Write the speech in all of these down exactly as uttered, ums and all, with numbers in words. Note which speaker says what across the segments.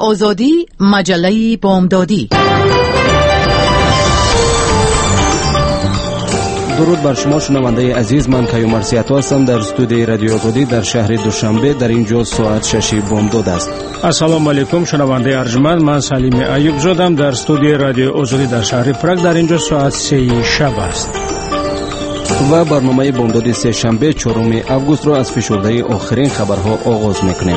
Speaker 1: آزادی، مجله بامدادی.
Speaker 2: درود بر شما شنونده عزیز، من کیومرث سیاتو هستم در استودیوی رادیو آزادی در شهر دوشنبه. در اینجا ساعت شش بامداد است.
Speaker 3: السلام علیکم شنونده ارجمند، من سلیم ایوب زادم در استودیوی رادیو آزادی در شهر پراگ. در اینجا ساعت سه شب است
Speaker 2: و برنامه بامداد سه شنبه چهارم اوگوست را از فشرده آخرین خبرها آغاز میکنیم.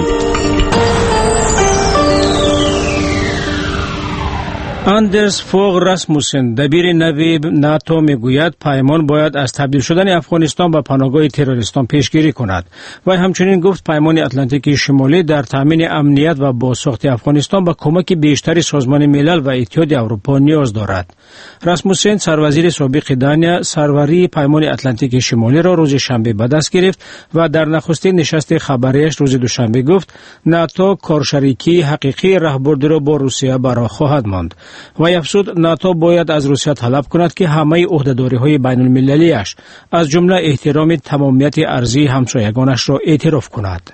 Speaker 3: اندرس فوغ راسموسن دبیر نوی ناتو میگوید پیمان باید از تبدیل شدن افغانستان به پناهگاه تروریستان پیشگیری کند و همچنین گفت پیمان اتلانتیک شمالی در تامین امنیت و بازساخت افغانستان به کمک بیشتری سازمان ملل و اتحاد اروپا نیاز دارد. راسموسن سروزیر سابق دانیا سروری پیمان اتلانتیک شمالی را روز شنبه به دست گرفت و در نخستین نشست خبریش روز دوشنبه گفت ناتو کارشریکی حقیقی راهبردی را با روسیه برا خواهد ماند و افزود ناتو باید از روسیه طلب کند که همه عهده‌داری‌های بین المللیش از جمله احترام تمامیت ارضی همسایگانش را اعتراف کند.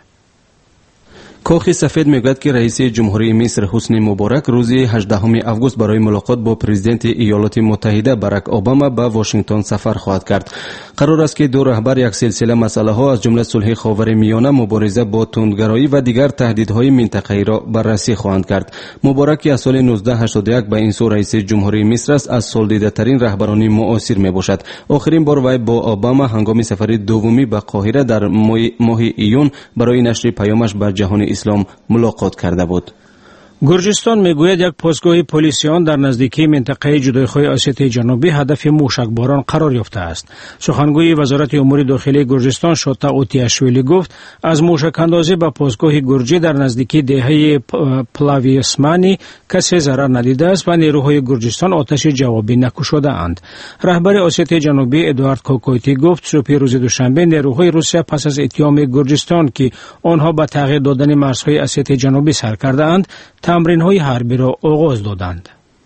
Speaker 2: کاخ سفید میگوید که رئیس جمهوری مصر حسنی مبارک روز هجدهم اوگوست برای ملاقات با پرزیدنت ایالات متحده باراک اوباما به واشنگتن سفر خواهد کرد. قرار است که دو رهبر یک سلسله مسائل ها از جمله صلح خاورمیانه، مبارزه با تندگرایی و دیگر تهدیدهای منطقه‌ای را بررسی خواهند کرد. مبارک از سال نوزده هشتاد و یک به این سو رئیس جمهوری مصر است، از سال‌دیده‌ترین رهبران معاصر میباشد. آخرین بار وی با اوباما هنگام سفر دومی به قاهره در ماه ایون برای نشر پیامش به جهان اسلام ملاقات کرده بود.
Speaker 3: گرجستان میگوید یک پاسگاه پلیسیان در نزدیکی منطقه جدایخواه اسیت جنوبی هدف موشکباران قرار یافته است. سخنگوی وزارت امور داخلی گرجستان شوتا اوتیاشویلی گفت از موشک اندازی به پاسگاه گرجی در نزدیکی دهه پلاویسمانی کسی ضرر ندیده است و نیروهای گرجستان آتش جوابی نکشوده اند. رهبر اسیت جنوبی ادوارد کوکویتی گفت صبح روز دوشنبه نیروهای روسیه پس از اتهام گرجستان که آنها به تغییر دادن مرزهای اسیت جنوبی سر کرده اند تمرین‌های حربی را آغاز دادند.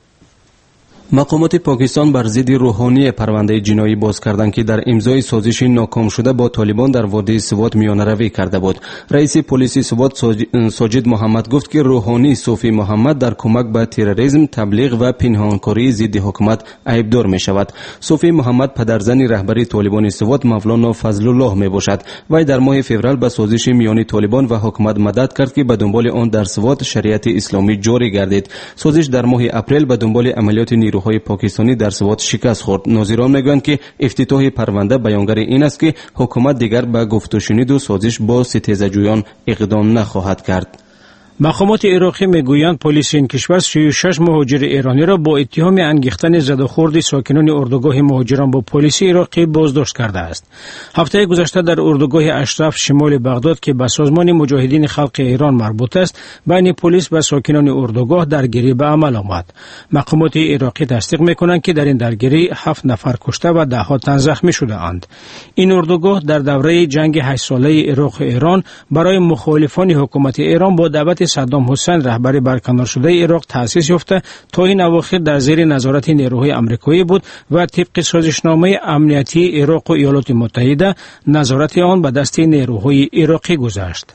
Speaker 2: مقامات پاکستان بر ضد روحانی پرونده جنایی باز کردند که در امضای سازش ناکام شده با طالبان در وادی سوات میانروی کرده بود. رئیس پلیس سوات ساجد محمد گفت که روحانی صوفی محمد در کمک به تروریسم، تبلیغ و پنهانکاری ضد حکومت عیبدار می شود. صوفی محمد پدرزن رهبری طالبان سوات مولانا فضل الله می باشد. وی در ماه فوریه به سازش میان طالبان و حکومت مدد کرد که به دنبال آن در سوات شریعت اسلامی جاری گردید. سازش در ماه اپریل به دنبال عملیات نیروهای پاکستانی در سوات شکست خورد. ناظران میگویند که افتتاح پرونده بیانگر این است که حکومت دیگر به گفت و شنید و سازش با ستیزجویان اقدام نخواهد کرد.
Speaker 3: مقامات عراقی میگویند پلیس این کشور سی و شش مهاجر ایرانی را با اتهام انگیختن زدوخورد ساکنان اردوگاه مهاجران با پلیس عراقی بازداشت کرده است. هفته گذشته در اردوگاه اشرف شمال بغداد که به سازمان مجاهدین خلق ایران مربوط است، بین پلیس و ساکنان اردوگاه درگیری به عمل آمد. مقامات عراقی تصدیق میکنند که در این درگیری هفت نفر کشته و ده ها تن زخمی شده اند. این اردوگاه در دوره جنگ هشت ساله عراق و ایران برای مخالفان حکومت ایران با دعوت صدام حسین رهبر برکنار شده عراق تأسیس یافته تا این اواخر در زیر نظارت نیروهای آمریکایی بود و طبق سازشنامه امنیتی عراق و ایالات متحده نظارت آن به دست نیروهای عراقی گذشت.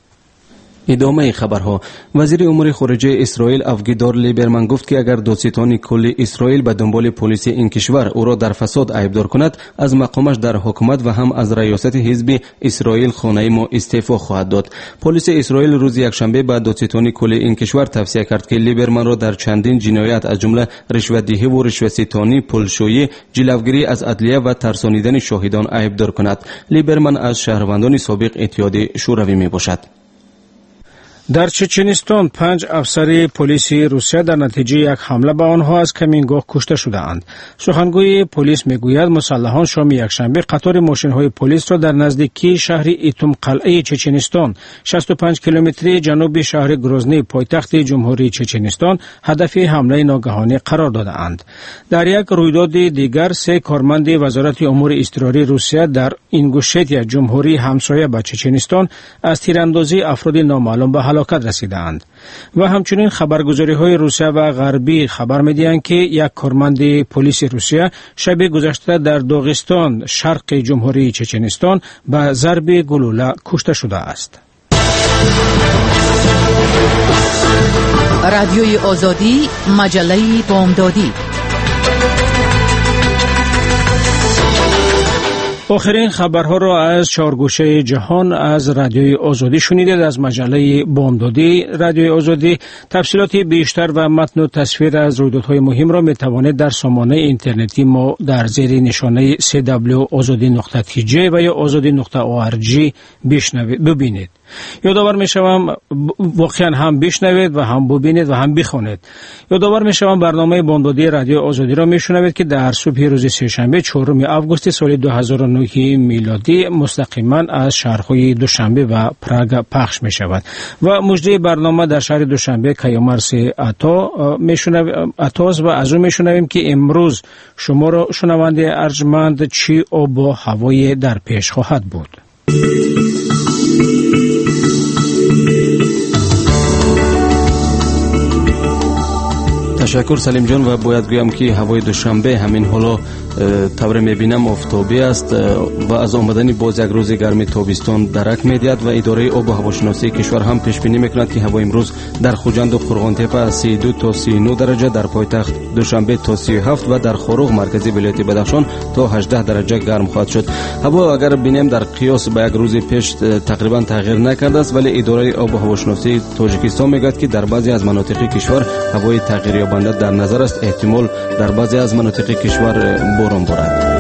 Speaker 2: ادامه خبرها. وزیر امور خارجه اسرائیل اوگیدار لیبرمن گفت که اگر دادستان کل اسرائیل به دنبال پلیس این کشور او را در فساد عیبدار کند، از مقامش در حکومت و هم از ریاست حزب اسرائیل خانه ما استعفا خواهد داد. پلیس اسرائیل روز یکشنبه به دادستان کل این کشور توصیه کرد که لیبرمن را در چندین جنایت از جمله رشوه‌دهی و رشوه‌ستانی، پولشویی، جلوگیری از عدلیه و ترسانیدن شاهدان عیبدار کند. لیبرمن از شهروندان سابق اتحاد شوروی میباشد.
Speaker 3: در چچنستان پنج افسر پلیس روسیه در نتیجه یک حمله به آنها از کمینگاه کشته شدند. سخنگوی پلیس میگوید مسلحان شام یکشنبه قطار ماشین‌های پلیس را در نزدیکی شهر ایتوم قلعه چچنستان شصت و پنج کیلومتری جنوب شهر گروزنی پایتخت جمهوری چچنستان هدف حمله ناگهانی قرار دادند. در یک رویداد دیگر سه کارمند وزارت امور اضطراری روسیه در اینگوشتیا جمهوری همسایه با چچنستان از تیراندازی افراد نامعلوم به هلاکت رسیدند. و همچنین خبرگزاری‌های روسیه و غربی خبر می‌دهند که یک کارمند پلیس روسیه شب گذشته در داغستان شرق جمهوری چچنستان به ضرب گلوله کشته شده است.
Speaker 1: رادیوی آزادی، مجله بامدادی.
Speaker 3: آخرین خبرها را از چهار گوشه جهان از رادیوی آزادی شنیدید. از مجله بامدادی رادیوی آزادی تفصیلات بیشتر و متن و تصویر از رویدادهای مهم را می توانید در سامانه اینترنتی ما در زیر نشانه سی دبلیو آزادی نقطه تی جی و یا آزادی نقطه او آر جی بشنوید ببینید. یادآور می شوم واقعا هم بشنوید و هم ببینید و هم بخوانید. یادآور می شوم برنامه بامدادی رادیو آزادی را می شنوید که در صبح روز سه‌شنبه چهارم آگوست سال دو هزار و نه میلادی مستقیما از شهرهای دوشنبه و پراگ پخش می شود و مجری برنامه در شهر دوشنبه کیامرس عطا می شنویم عطاست و از او می شنویم که امروز شما را شنونده ارجمند چی آب و هوای در پیش خواهد بود.
Speaker 2: تشکر سلیم جان و باید گویم که هوای دوشنبه همین حالا طور میبینم آفتابی است و از آمدن باز یک روز گرم تابستان درک میدهد و اداره آب و هواشناسی کشور هم پیش بینی میکند که هوا امروز در خوجند و قرغانتپه از سی و دو تا سی و نه درجه، در پایتخت دوشنبه تا سی و هفت و در خروغ مرکزی ولایت بدخشان تا هجده درجه گرم خواهد شد. هوا اگر بینیم در قیاس با یک روز پیش تقریبا تغییر نکرده است، ولی اداره آب و هواشناسی تاجیکستان میگوید که در بعضی از مناطق کشور هوای تغییر یابنده در نظر است. احتمال در بعضی از مناطق کشور باران بارد.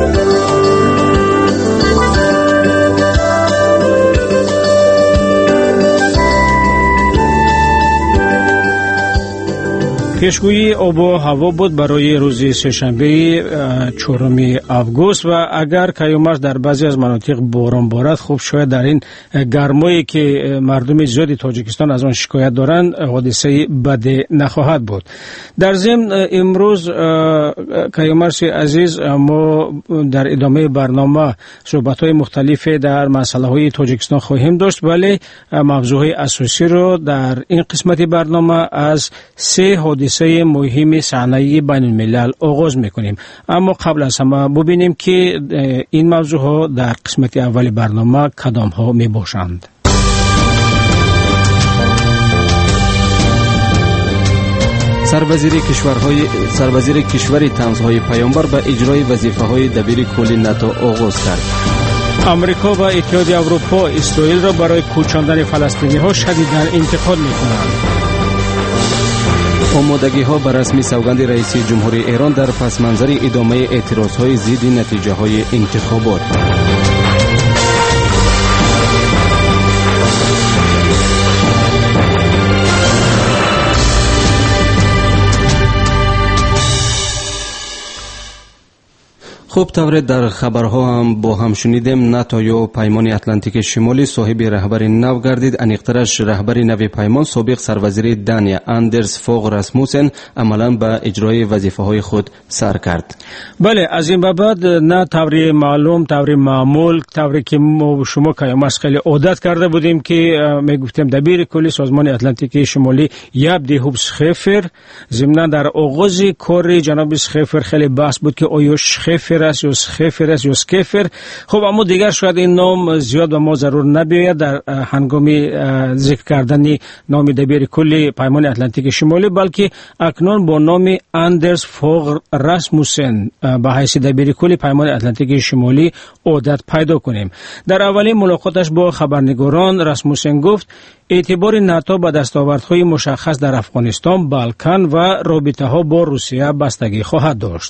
Speaker 3: پیشگویی آب و هوا بود برای روز سه‌شنبه چهارم آگوست و اگر کیامرس در بعضی از مناطق باران بارد، خب شاید در این گرمایی که مردم زیادی تاجیکستان از آن شکایت دارند حادثه بدی نخواهد بود. در ضمن امروز کیامرس عزیز ما در ادامه برنامه صحبت‌های مختلف در مسائل تاجیکستان خواهیم داشت، ولی موضوع اساسی رو در این قسمت برنامه از سه حادثه حادثه مهم صحنه‌ای بین الملل آغاز میکنیم. اما قبل از همه ببینیم که این موضوع ها در قسمت اول برنامه کدام ها می باشند.
Speaker 2: سروزیر کشورهای سروزیر کشور طنزهای پیامبر به اجرای وظیفه‌های دبیر کل ناتو آغاز کرد.
Speaker 3: امریکا و اتحادیه اروپا اسرائیل را برای کوچاندن فلسطینی‌ها شدیداً انتقاد می‌کنند.
Speaker 2: آمادگی ها بر رسمی سوگند رئیس جمهوری ایران در پس منظر ادامه اعتراض های ضد نتیجه های انتخابات. خوب طور در خبرها هم با هم شنیدیم. ناتو یا پیمان اتلانتیک شمالی صاحب رهبری نو گردید. انیقترش رهبری نو پیمان سابق سروزیر دانیا اندرس فوگ راسموسن عملا به اجرای وظیفه های خود سر کرد.
Speaker 3: بله، از این بعد نه طوری معلوم، طوری معمول، طوری که ما شما کیامرس خیلی عادت کرده بودیم که میگفتیم دبیر کلی سازمان اتلانتیک شمالی یبدی هوب شخفر. ضمن در آغاز کار جناب شخفر خیلی بحث بود که آیا شخفر است یا شخفر است یا شکفر. خب اما دیگر شاید این نام زیاد و ما ضرور نبیاید در هنگام ذکر کردن نام دبیر کلی پیمان اتلانتیک شمالی، بلکه اکنون با نام اندرس فوگ راسموسن به حیث دبیر کلی پیمان اتلانتیک شمالی عادت پیدا کنیم. در اولین ملاقاتش با خبرنگاران راسموسن گفت اعتبار ناتو به دستاوردهای مشخص در افغانستان، بالکان و رابطه ها با روسیه بستگی خواهد داشت.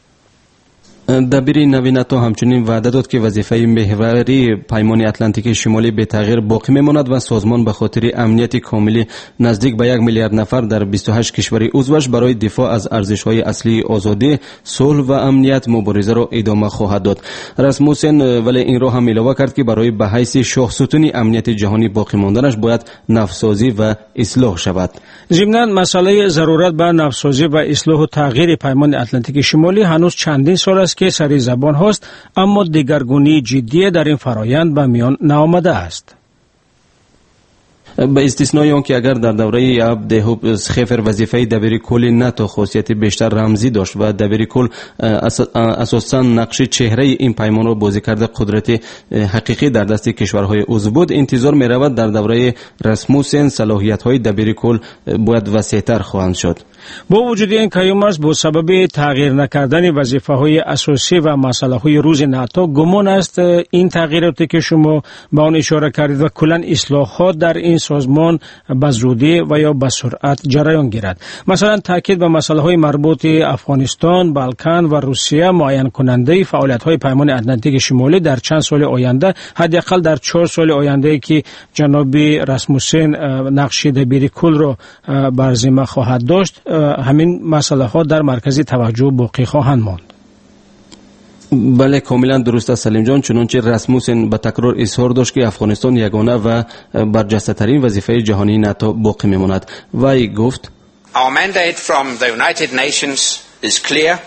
Speaker 2: دبیر نوی ناتو همچنین وعده داد که وظیفه محوری پیمان اتلانتیک شمالی به تغییر باقی میماند و سازمان به خاطر امنیت کاملی نزدیک به یک میلیارد نفر در بیست و هشت کشور عضوش برای دفاع از ارزش‌های اصلی آزادی، صلح و امنیت مبارزه را ادامه خواهد داد. راسموسن ولی این را هم علاوه کرد که برای به حیث شاه ستون امنیت جهانی باقی ماندنش باید نفسازی و اصلاح شود.
Speaker 3: ضمناً مسئله ضرورت به نفسازی و اصلاح و تغییر پیمان اتلانتیک شمالی هنوز چندین سال است که سری زبان هاست، اما دگرگونی جدی در این فرایند به میان نآمده است.
Speaker 2: به استثنای آنکه اگر در دوره عبد هوب خفر وظیفه دبیر کل ناتو خاصیت بیشتر رمزی داشت و دبیر کل اساساً نقش چهره این پیمان را بازی کرده قدرت حقیقی در دست کشورهای عضو بود، انتظار می رود در دوره رسموسن صلاحیت های دبیر کل باید وسیع‌تر خواهند شد.
Speaker 3: با وجود این کیومرس با سبب تغییر نکردن وظیفه های اساسی و مسئله های روز ناتو گمان است این تغییراتی که شما به آن اشاره کردید و کلا اصلاحات در این سازمان به زودی و یا به سرعت جریان گیرد. مثلا تاکید به مسئله های مربوط افغانستان، بالکان و روسیه معین کننده فعالیت های پیمان اتلانتیک شمالی در چند سال آینده، حداقل در چهار سال آینده که جناب راسموسن نقش دبیر کل را بر ذمه خواهد داشت، همین مسئله ها در مرکز توجه باقی خواهند ماند.
Speaker 2: بله کاملا درست است سلیم جان، چنانچه راسموسن به تکرار اظهار داشت که افغانستان یگانه و برجسته ترین وظیفه جهانی ناتو باقی میماند. وی گفت
Speaker 4: Our mandate from the United Nations is clear.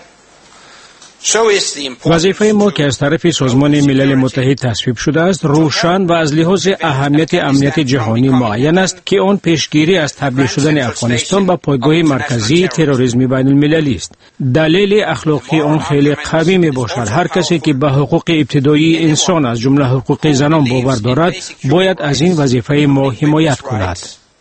Speaker 3: وظیفه ما که از طرف سازمان ملل متحد تصویب شده است روشن و از لحاظ اهمیت امنیت جهانی معین است که آن پیشگیری از تبدیل شدن افغانستان به پایگاه مرکزی تروریسم بین المللی است. دلیل اخلاقی آن خیلی قوی می باشد. هر کسی که به حقوق ابتدایی انسان از جمله حقوق زنان باور دارد باید از این وظیفه ما حمایت کند.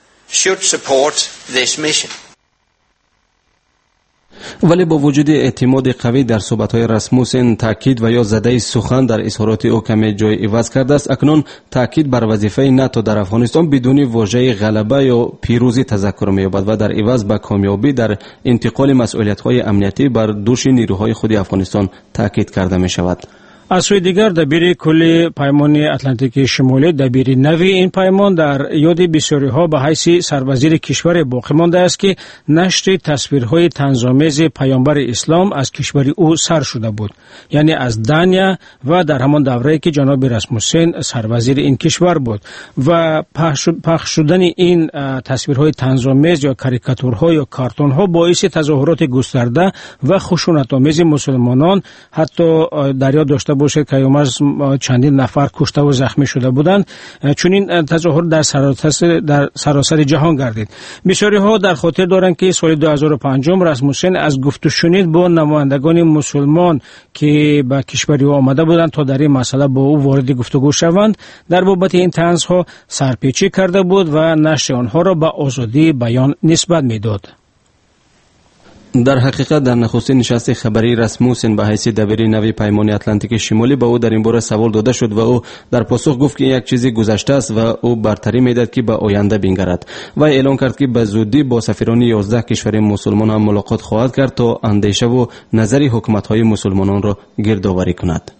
Speaker 2: ولی با وجود اعتماد قوی در صحبت‌های راسموسن تاکید و یا زده سخن در اظهارات او کمی جای عوض کرده است. اکنون تاکید بر وظیفه ناتو در افغانستان بدون واژه غلبه یا پیروزی تذکر می‌یابد و در عوض به کامیابی در انتقال مسئولیت‌های امنیتی بر دوش نیروهای خود افغانستان تاکید کرده می‌شود.
Speaker 3: از سوی دیگر دبیر کل پیمان اتلانتیک شمالی دبیر نوی این پیمان در یاد بسیاری ها به حیث سروزیر کشور باقی مانده است که نشر تصویرهای طنزآمیز پیامبر اسلام از کشور او سر شده بود، یعنی از دنیا و در همان دوره‌ای که جناب راسموسن سروزیر این کشور بود و پخش شدن این تصویرهای طنزآمیز یا کاریکاتورها یا کارتونها باعث تظاهرات گسترده و خشونت‌آمیز مسلمانان حتی در یاد داشته باشد که یومرز چندین نفر کشته و زخمی شده بودند، چون این تظاهر در سراسر در سراسر جهان گردید. بسیاری ها در خاطر دارند که سال دو هزار و پنج راسموسن از گفت و شنید با نمایندگان مسلمان که به کشور او آمده بودند تا در این مسئله با او وارد گفتگو شوند در بابت این طنزها سرپیچی کرده بود و نشر آنها را به آزادی بیان نسبت میداد.
Speaker 2: در حقیقت در نخستین نشست خبری راسموسن به حیث دبیر نوی پیمان اتلانتیک شمالی با او در این باره سوال داده شد و او در پاسخ گفت که یک چیزی گذشته است و او برتری میداد که به آینده بنگرد و اعلان کرد که به زودی با سفیران یازده کشور مسلمان هم ملاقات خواهد کرد تا اندیشه و نظر حکومت‌های مسلمانان را گردآوری کند.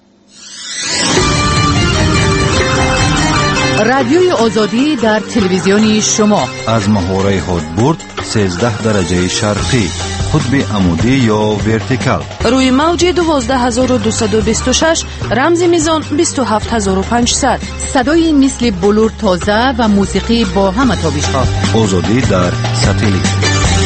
Speaker 1: رادیوی آزادی در تلویزیون شما
Speaker 5: از محوره هدبرد سیزده درجه شرقی، قطب عمودی یا ورتیکال،
Speaker 6: روی موج دوازده هزار و دویست و بیست و شش، رمز میزان بیست و هفت هزار و پانصد،
Speaker 1: صدای مثل بلور تازه و موسیقی با همه تابش‌ها.
Speaker 5: آزادی در ساتلیت.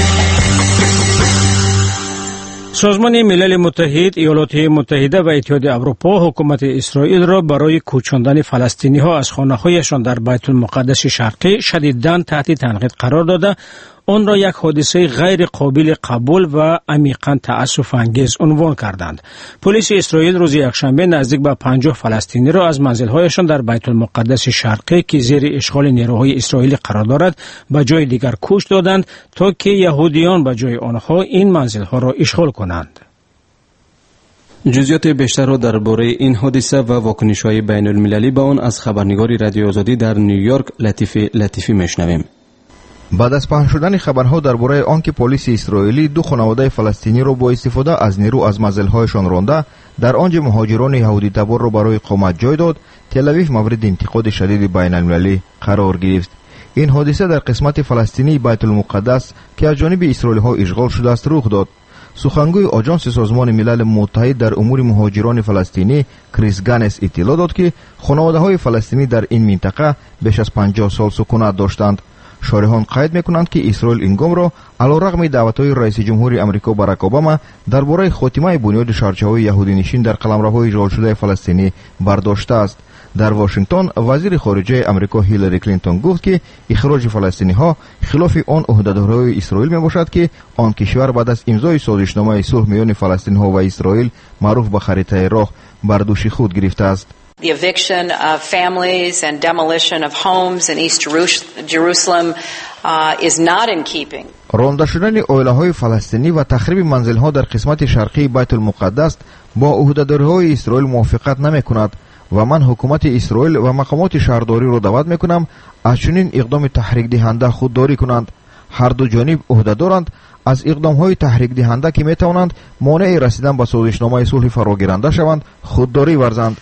Speaker 3: سازمان ملل متحد، ایالات متحده و اتحاد اروپا حکومت اسرائیل را برای کوچاندن فلسطینی ها از خانه هایشان در بیت المقدس شرقی شدیداً تحت تنقید قرار داده آن را یک حادثه غیر قابل قبول و عمیقاً تأسف انگیز عنوان کردند. پلیس اسرائیل روز یکشنبه نزدیک به پنجاه فلسطینی را از منزل‌هایشان در بیت المقدس شرقی که زیر اشغال نیروهای اسرائیلی قرار دارد به جای دیگر کوچ دادند تا که یهودیان به جای آنها این منزل‌ها را اشغال کنند.
Speaker 2: جزئیات بیشتر را درباره این حادثه و واکنش‌های بین المللی با آن از خبرنگار رادیو آزادی در نیویورک لطیفی لطیفی میشنویم.
Speaker 7: بعد از پخش شدن خبرها درباره آنکه پلیس اسرائیلی دو خانواده فلسطینی را با استفاده از نیرو از منزل‌هایشان رانده در آنجا مهاجران یهودی تبار را برای اقامت جای داد، تل‌آویو مورد انتقاد شدید بین المللی قرار گرفت. این حادثه در قسمت فلسطینی بیت المقدس که از جانب اسرائیلی‌ها اشغال شده است رخ داد. سخنگوی آژانس سازمان ملل متحد در امور مهاجران فلسطینی کریس گانس اطلاع داد که خانواده‌های فلسطینی در این منطقه بیش از پنجاه سال سکونت داشتند. شارحان قید میکنند که اسرائیل این گام را علیرغم دعوت‌های رئیس جمهور آمریکا باراک اوباما درباره خاتمه بنیاد شهرچه‌های یهودی نشین در قلمروهای اشغال شده فلسطینی برداشته است. در واشنگتن وزیر خارجه امریکا هیلاری کلینتون گفت که اخراج فلسطینی‌ها خلاف آن عهدهدارهای اسرائیل میباشد که آن کشور بعد از امضای سازشنامه صلح میان فلسطینی‌ها و اسرائیل معروف به خریطه راه بر دوش خود گرفته است.
Speaker 8: The eviction of families and demolition of homes in East Jerusalem uh, is not in keeping.
Speaker 7: رانده شدن عائله‌های فلسطینی و تخریب منزل‌ها در قسمت شرقی بیت المقدس با عهدهداری‌های اسرائیل موافقت نمی‌کند و من حکومت اسرائیل و مقامات شهرداری را دعوت می‌کنم از چنین اقدام تحریک دهنده خودداری کنند. هر دو جانب عهده دارند از اقدام‌های تحریک دهنده که می‌توانند مانع رسیدن به سازشنامه صلح فراگیرنده شوند خودداری ورزند.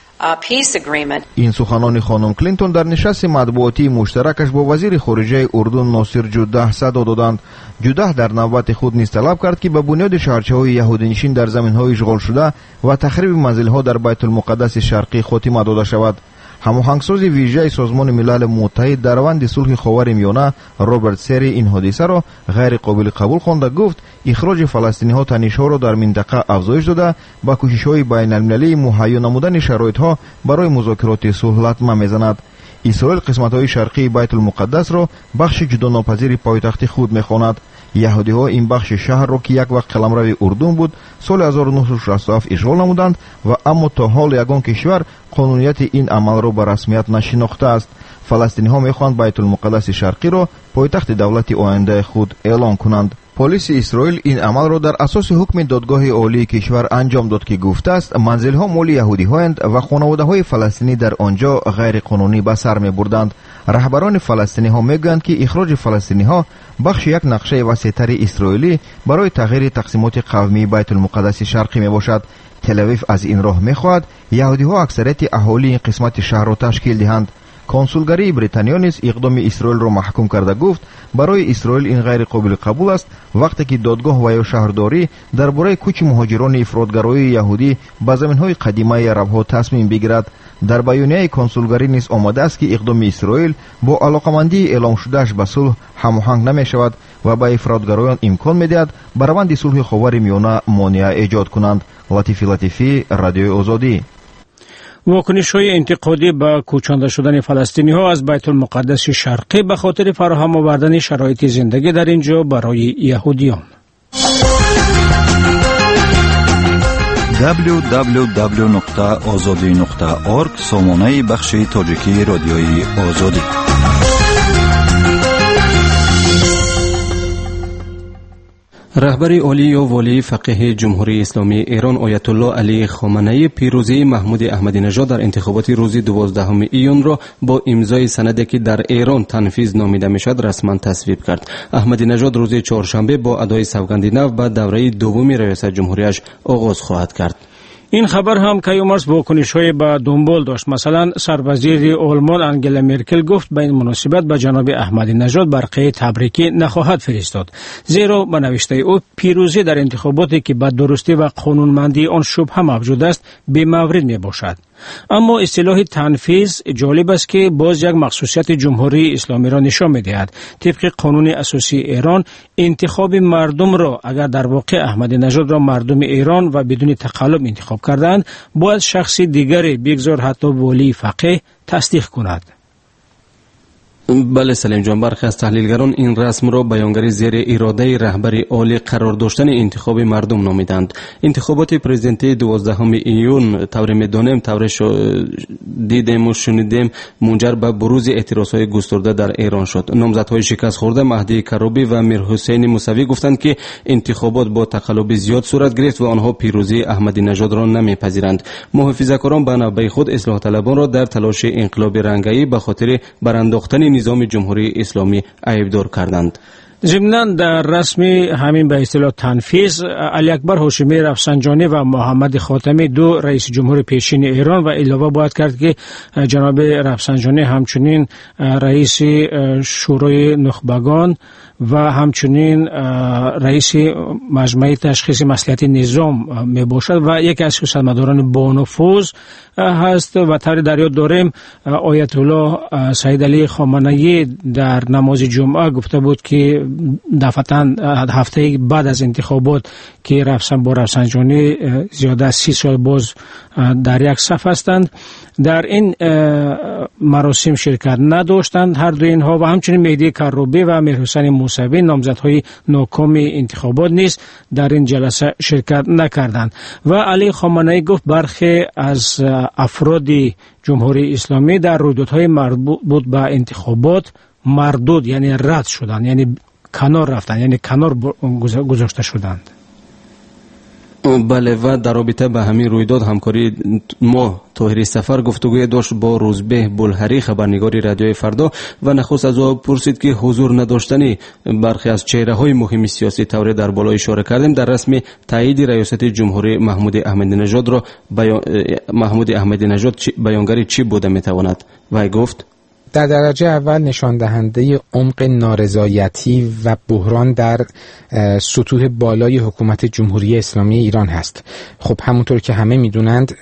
Speaker 7: این سخنان خانم کلینتون در نشست مطبوعاتی مشترکش با وزیر خارجه اردن ناصر جوده صدا دادند. جوده در نوبت خود نیز طلب کرد که به بنیاد شهرچه‌های یهودی‌نشین در زمین‌های اشغال شده و تخریب منزل‌ها در بیت المقدس شرقی خاتمه داده شود. هماهنگساز ویژه سازمان ملل متحد در روند صلح خاورمیانه رابرت سری این حادثه را غیر قابل قبول خوانده گفت اخراج فلسطینی‌ها تنش‌ها را در منطقه افزایش داده با کوشش‌های بین‌المللی مهیا نمودن شرایط‌ها برای مذاکرات صلح لطمه می‌زند. اسرائیل قسمت‌های شرقی بیت المقدس را بخش جداگانه پایتخت خود می‌خواند. یهودی‌ها این بخش شهر را که یک وقت قلمرو اردن بود سال هزار و نهصد و شصت و هفت اشغال نمودند و اما تا حال یگان کشور قانونیت این عمل را به رسمیت نشناخته است. فلسطینی‌ها می‌خواهند بیت المقدس شرقی را پایتخت دولت آینده خود اعلان کنند. پلیس اسرائیل این عمل را در اساس حکم دادگاه عالی کشور انجام داد که گفته است منزل‌ها مال یهودی‌هاند و خانواده‌های فلسطینی در آنجا غیر قانونی به سر می‌بردند. رهبران فلسطینی‌ها می‌گویند که اخراج فلسطینی‌ها بخش یک نقشه وسیع‌تر اسرائیلی برای تغییر تقسیمات قومی بیت المقدس شرقی میباشد. تل‌آویو از این راه می‌خواهد یهودی‌ها اکثریت اهالی این قسمت شهر را تشکیل دهند. کنسولگری بریتانیا نیز اقدام اسرائیل را محکوم کرده گفت برای اسرائیل این غیر قابل قبول است وقتی که دادگاه و یا شهرداری درباره کوچ مهاجران افراطگرای یهودی به زمین‌های قدیمی عرب‌ها تصمیم بگیرد. در بیانیه کنسولگری نیز آمده است که اقدام اسرائیل با علاقمندی اعلام شدهش به صلح هماهنگ نمی‌شود و به افراطگرایان امکان می‌دهد بر روند صلح خاورمیانه مانع ایجاد کنند. لطیفی لطیفی، رادیو آزادی.
Speaker 3: واکنش‌های انتقادی به کوچانده شدن فلسطینی‌ها از بیت المقدس شرقی به خاطر فراهم آوردن شرایط زندگی در اینجا برای یهودیان.
Speaker 5: دبلیو دبلیو دبلیو نقطه آزادی نقطه اورگ سامانه بخش تاجیکی رادیوی آزادی.
Speaker 2: رهبر عالی یا والی فقیه جمهوری اسلامی ایران آیت الله علی خامنه‌ای پیروزی محمود احمدی نژاد در انتخابات روز دوازدهم ایون را با امضای سندی که در ایران تنفیذ نامیده میشد رسما تصویب کرد. احمدی نژاد روز چهارشنبه با ادای سوگند نو به دوره دوم ریاست جمهوریش آغاز خواهد کرد.
Speaker 3: این خبر هم کیومرس واکنش‌های به دنبال داشت. مثلا سروزیر آلمان انگلا مرکل گفت به این مناسبت به جناب احمدی نژاد برقه تبریکی نخواهد فرستاد، زیرا به نوشته او پیروزی در انتخاباتی که به درستی و قانونمندی آن شبهه موجود است بی‌مورد میباشد. اما اصطلاح تنفیذ جالب است که باز یک مخصوصیت جمهوری اسلامی را نشان می‌دهد. طبق قانون اساسی ایران انتخاب مردم را اگر در واقع احمدی نژاد را مردم ایران و بدون تقلب انتخاب کردند باید شخص دیگری بگذار حتی والی فقیه تصدیق کند.
Speaker 2: بله سلیم جان، برخی از تحلیلگران این رسم را بیانگری زیر اراده رهبر عالی قرار داشتن انتخاب مردم نامیدند. انتخابات پرزیدنتی دوازدهم ایون طور میدانیم طور دیدیم و شنیدیم منجر به بروز اعتراضهای گسترده در ایران شد. نامزدهای شکست خورده مهدی کروبی و میرحسین موسوی گفتند که انتخابات با تقلب زیاد صورت گرفت و آنها پیروزی احمدی نژاد را نمیپذیرند. محافظه‌کاران به نوبه خود اصلاح طلبان را در تلاش انقلاب رنگی به خاطر برانداختن نظام جمهوری اسلامی عیبدار کردند.
Speaker 3: ضمناً در رسمی همین به اصطلاح تنفیذ علی اکبر هاشمی رفسنجانی و محمد خاتمی دو رئیس جمهور پیشین ایران و علاوه باید کرد که جناب رفسنجانی همچنین رئیس شورای نخبگان و همچنین رئیس مجمع تشخیص مصلحت نظام می باشد و یکی از سیاستمداران با نفوذ هست. و طور در یاد داریم آیت الله سید علی خامنه‌ای در نماز جمعه گفته بود که دفعتاً هفته بعد از انتخابات که رفسن با رفسنجانی زیاده از سی سال باز در یک صف هستند، در این مراسم شرکت نداشتند هر دو اینها. و همچنین مهدی کروبی و میرحسین موسوی نامزدهای ناکام انتخابات نیز در این جلسه شرکت نکردند. و علی خامنه‌ای گفت برخی از افراد جمهوری اسلامی در رویدادهای مربوط به انتخابات مردود یعنی رد شدند، یعنی کنار رفتند، یعنی کنار گذاشته شدند.
Speaker 2: بله، و در رابطه به همین رویداد همکاری ما طاهری سفر گفتگوی داشت با روزبه بلهری خبرنگاری رادیوی فردا و نخست از او پرسید که حضور نداشتن برخی از چهره های مهم سیاسی طوری در بالا اشاره کردیم در رسم تایید ریاست جمهوری محمود احمدی نژاد را بیان... محمود احمدی نژاد بیانگری چی بوده میتواند؟ و گفت
Speaker 9: در درجه اول نشان دهنده عمق نارضایتی و بحران در سطوح بالای حکومت جمهوری اسلامی ایران هست. خب همونطور که همه میدونند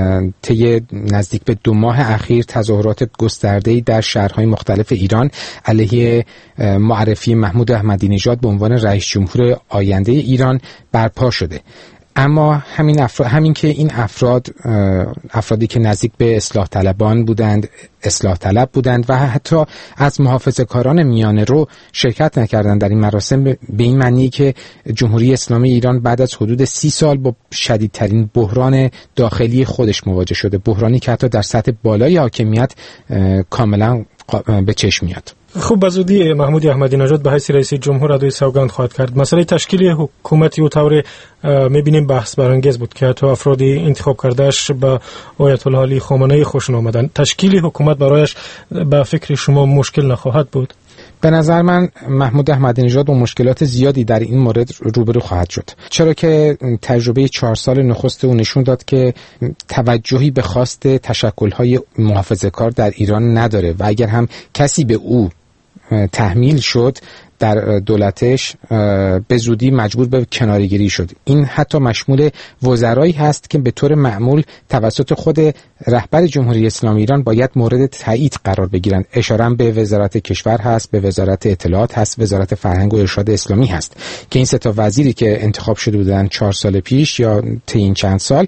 Speaker 9: طی نزدیک به دو ماه اخیر تظاهرات گسترده‌ای در شهرهای مختلف ایران علیه معرفی محمود احمدی نژاد به عنوان رئیس جمهور آینده ایران برپا شده. اما همین افراد، همین که این افراد افرادی که نزدیک به اصلاح طلبان بودند، اصلاح طلب بودند و حتی از محافظه‌کاران میانه رو شرکت نکردند در این مراسم، به این معنی که جمهوری اسلامی ایران بعد از حدود سی سال با شدیدترین بحران داخلی خودش مواجه شده، بحرانی که حتی در سطح بالای حاکمیت کاملا به چشم میاد.
Speaker 10: خوب به زودی محمود احمدی نژاد به حیث رئیس جمهور ادای سوگند خواهد کرد. مسئله تشکیل حکومتی و طور میبینیم بحث برانگیز بود که حتی افراد انتخاب کردهش به آیت الله علی خامنه‌ای خوشون آمدن. تشکیل حکومت برایش به فکر شما مشکل نخواهد بود؟
Speaker 9: به نظر من محمود احمدی نژاد با مشکلات زیادی در این مورد روبرو خواهد شد، چرا که تجربه چهار سال نخست او نشون داد که توجهی به خواست تشکل‌های محافظه‌کار در ایران نداره و اگر هم کسی به او تحمیل شد در دولتش به زودی مجبور به کناره‌گیری شد. این حتی مشمول وزرایی هست که به طور معمول توسط خود رهبر جمهوری اسلامی ایران باید مورد تایید قرار بگیرند. اشاره به وزارت کشور هست، به وزارت اطلاعات هست، وزارت فرهنگ و ارشاد اسلامی هست که این سه تا وزیری که انتخاب شده بودند چهار سال پیش یا طی این چند سال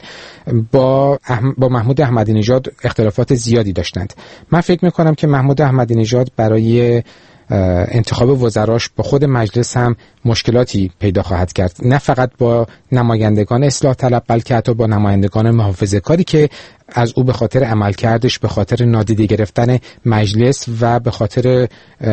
Speaker 9: با احم... با محمود احمدی نژاد اختلافات زیادی داشتند. من فکر می‌کنم که محمود احمدی نژاد برای انتخاب وزراش با خود مجلس هم مشکلاتی پیدا خواهد کرد، نه فقط با نمایندگان اصلاح طلب بلکه حتی با نمایندگان محافظه‌کاری که از او به خاطر عملکردش، به خاطر نادیده گرفتن مجلس و به خاطر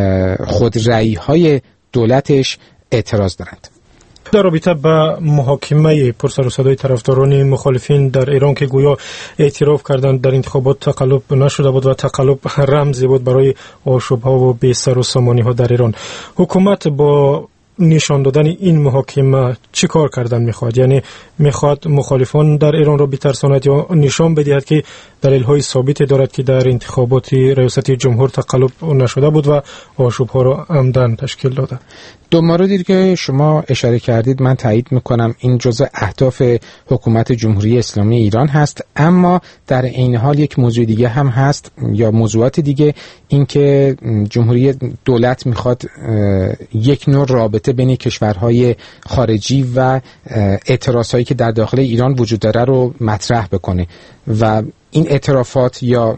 Speaker 9: خودرأی‌های دولتش اعتراض دارند.
Speaker 10: در رابطه با محاکمه پرسر و صدای طرفداران مخالفین در ایران که گویا اعتراف کردند در انتخابات تقلب نشده بود و تقلب رمزی بود برای آشوب‌ها و بی سر و سامانی‌ها در ایران، حکومت با نشان دادن این محاکمه چی کار کردن میخواد؟ یعنی میخواد مخالفان در ایران را بترساند یا نشان بدهد که دلیل‌های ثابتی دارد که در انتخابات ریاست جمهور تقلب نشده بود و آشوب‌ها را عمدن تشکیل داده؟
Speaker 9: دو موردی که شما اشاره کردید من تایید میکنم، این جزء اهداف حکومت جمهوری اسلامی ایران هست، اما در عین حال یک موضوع دیگه هم هست یا موضوعات دیگه، این که جمهوری دولت میخواد یک نوع رابطه بین کشورهای خارجی و اعتراضهایی که در داخل ایران وجود داره رو مطرح بکنه و این اعترافات یا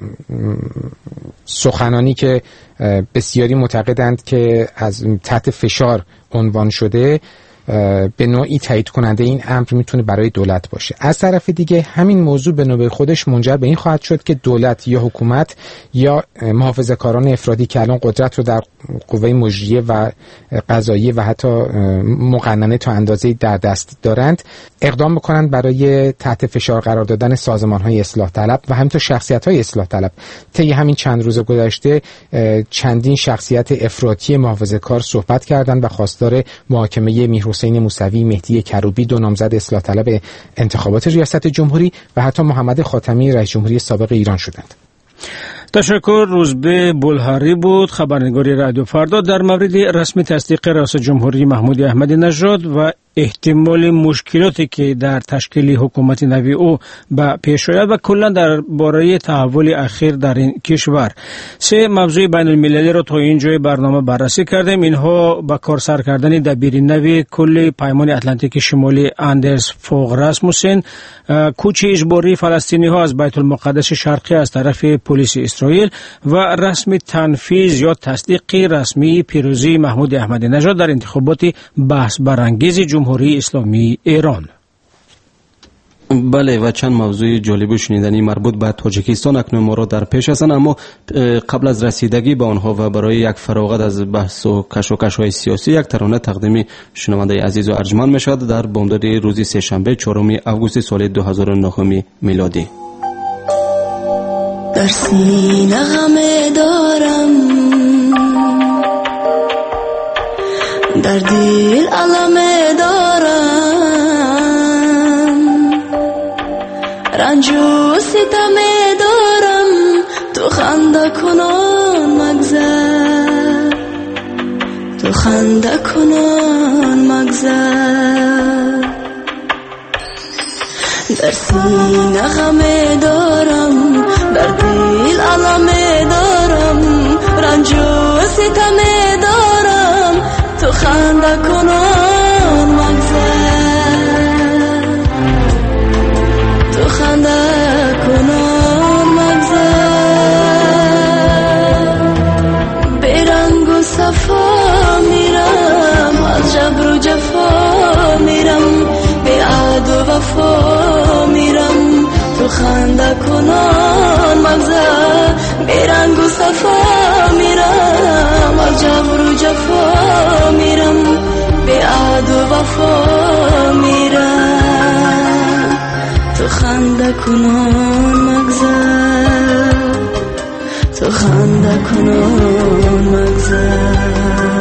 Speaker 9: سخنانی که بسیاری معتقدند که از تحت فشار عنوان شده به نوعی تایید کننده این امر میتونه برای دولت باشه. از طرف دیگه همین موضوع به نوبه خودش منجر به این خواهد شد که دولت یا حکومت یا محافظه‌کاران افرادی که الان قدرت رو در قوه مجریه و قضاییه و حتی مقننه تا اندازه‌ای در دست دارند اقدام بکنند برای تحت فشار قرار دادن سازمان‌های اصلاح طلب و همینطور شخصیت‌های اصلاح طلب. طی همین چند روز گذشته چندین شخصیت افراطی محافظه‌کار صحبت کردند و خواستار محاکمه میرحسین موسوی، مهدی کروبی، دو نامزد اصلاح طلب انتخابات ریاست جمهوری و حتی محمد خاتمی رئیس جمهوری سابق ایران شدند.
Speaker 3: تشکر. روزبه بلهاری بود خبرنگار رادیو فردا در مورد رسمی تصدیق رئیس جمهوری محمود احمدی نژاد و احتمال مشکلاتی که در تشکیل حکومت نوی او به پیش آید و کلا در باره تحول اخیر در این کشور. سه موضوع بین المللی را تا اینجای برنامه بررسی کردیم. اینها با کار سر کردن دبیر نوی کل پیمان اتلانتیک شمالی اندرس فوغ راسموسن، کوچ اجباری فلسطینی ها از بیت المقدس شرقی از طرف پلیس اسرائیل و رسمی تنفیذ یا تصدیق رسمی پیروزی محمود احمدی نژاد در انتخابات بحث برانگیز جمهوری اسلامی ایران.
Speaker 2: بله و چند موضوع جالب و شنیدنی مربوط به تاجیکستان اکنون ما را در پیش هستند، اما قبل از رسیدگی به آنها و برای یک فراغت از بحث و کشمکش‌های سیاسی یک ترانه تقدیم شنونده عزیز و ارجمند می‌شود در بامداد روز سه‌شنبه چهارم آگوست سال دو هزار و نه میلادی.
Speaker 11: در سینه غم دارم، در دل علم دارم، رنج و ستم دارم، تو خنده کنان مگذر، تو خنده کنان مگذر. در سینه غم دارم، در دل علم دارم، رنج و ستم دارم، تو خنده کنان مگذر، تو خنده کنان مگذر. برنگ و صفا میرم، از جبر و جفا میرم، به عهد و وفا میرم، تو خنده کنان مگذر. برنگ و صفا میرم، از جبر و جفا میرم، به عهد و وفا میرم، تو خنده کنان مگذر، تو خنده کنان مگذر.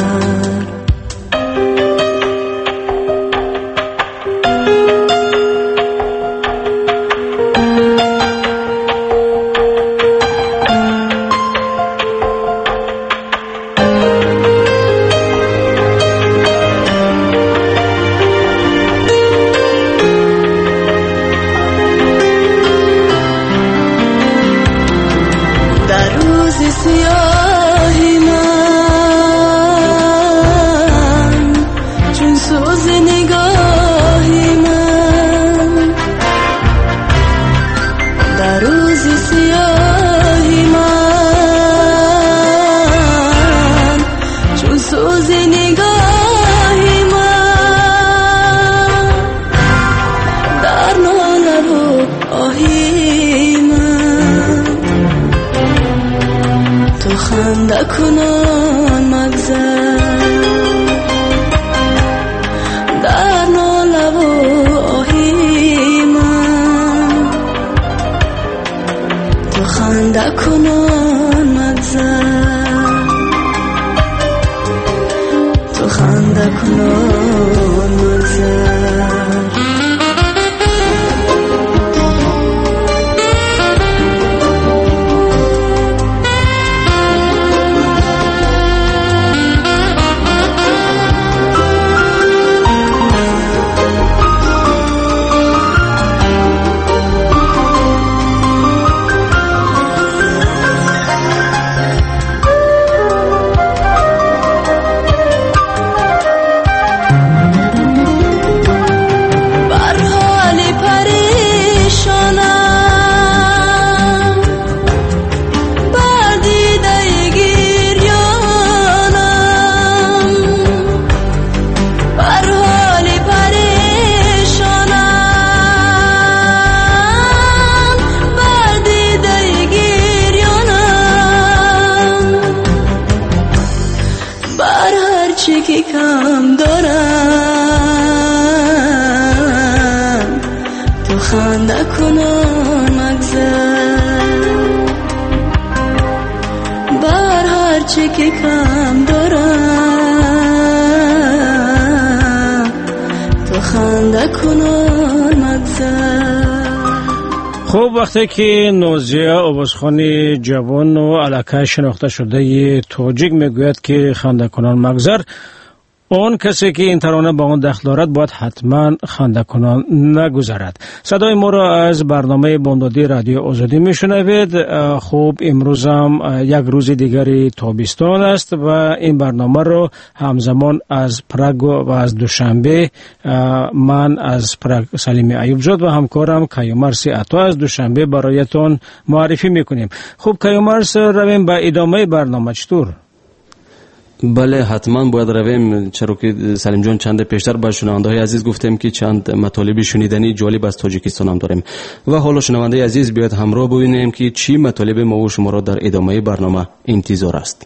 Speaker 3: خب وقتی که نوزیا عوضخانی جوان و علاقه شناخته شده تاجیک میگوید که خنده کنان مگذر، اون کسی که این ترانه با اون دخل دارد باید حتما خنده کنان نگذرد. صدای ما را از برنامه بامدادی رادیو آزادی میشنوید. خب امروز هم یک روز دیگری تابستان است و این برنامه رو همزمان از پراگ و از دوشنبه من از پراگ سلیم ایوبزاد و همکارم کیومرث عطا از دوشنبه برایتان معرفی میکنیم. خب کیومرث، رویم به ادامه برنامه. چطور؟
Speaker 2: بله حتما باید رویم، چرا که سلیم جان چند پیشتر به شنونده های عزیز گفتیم که چند مطالب شنیدنی جالب از تاجیکستان هم داریم و حالا شنونده عزیز بیاید همراه ببینیم که چی مطالب ما و شما را در ادامه برنامه انتظار است.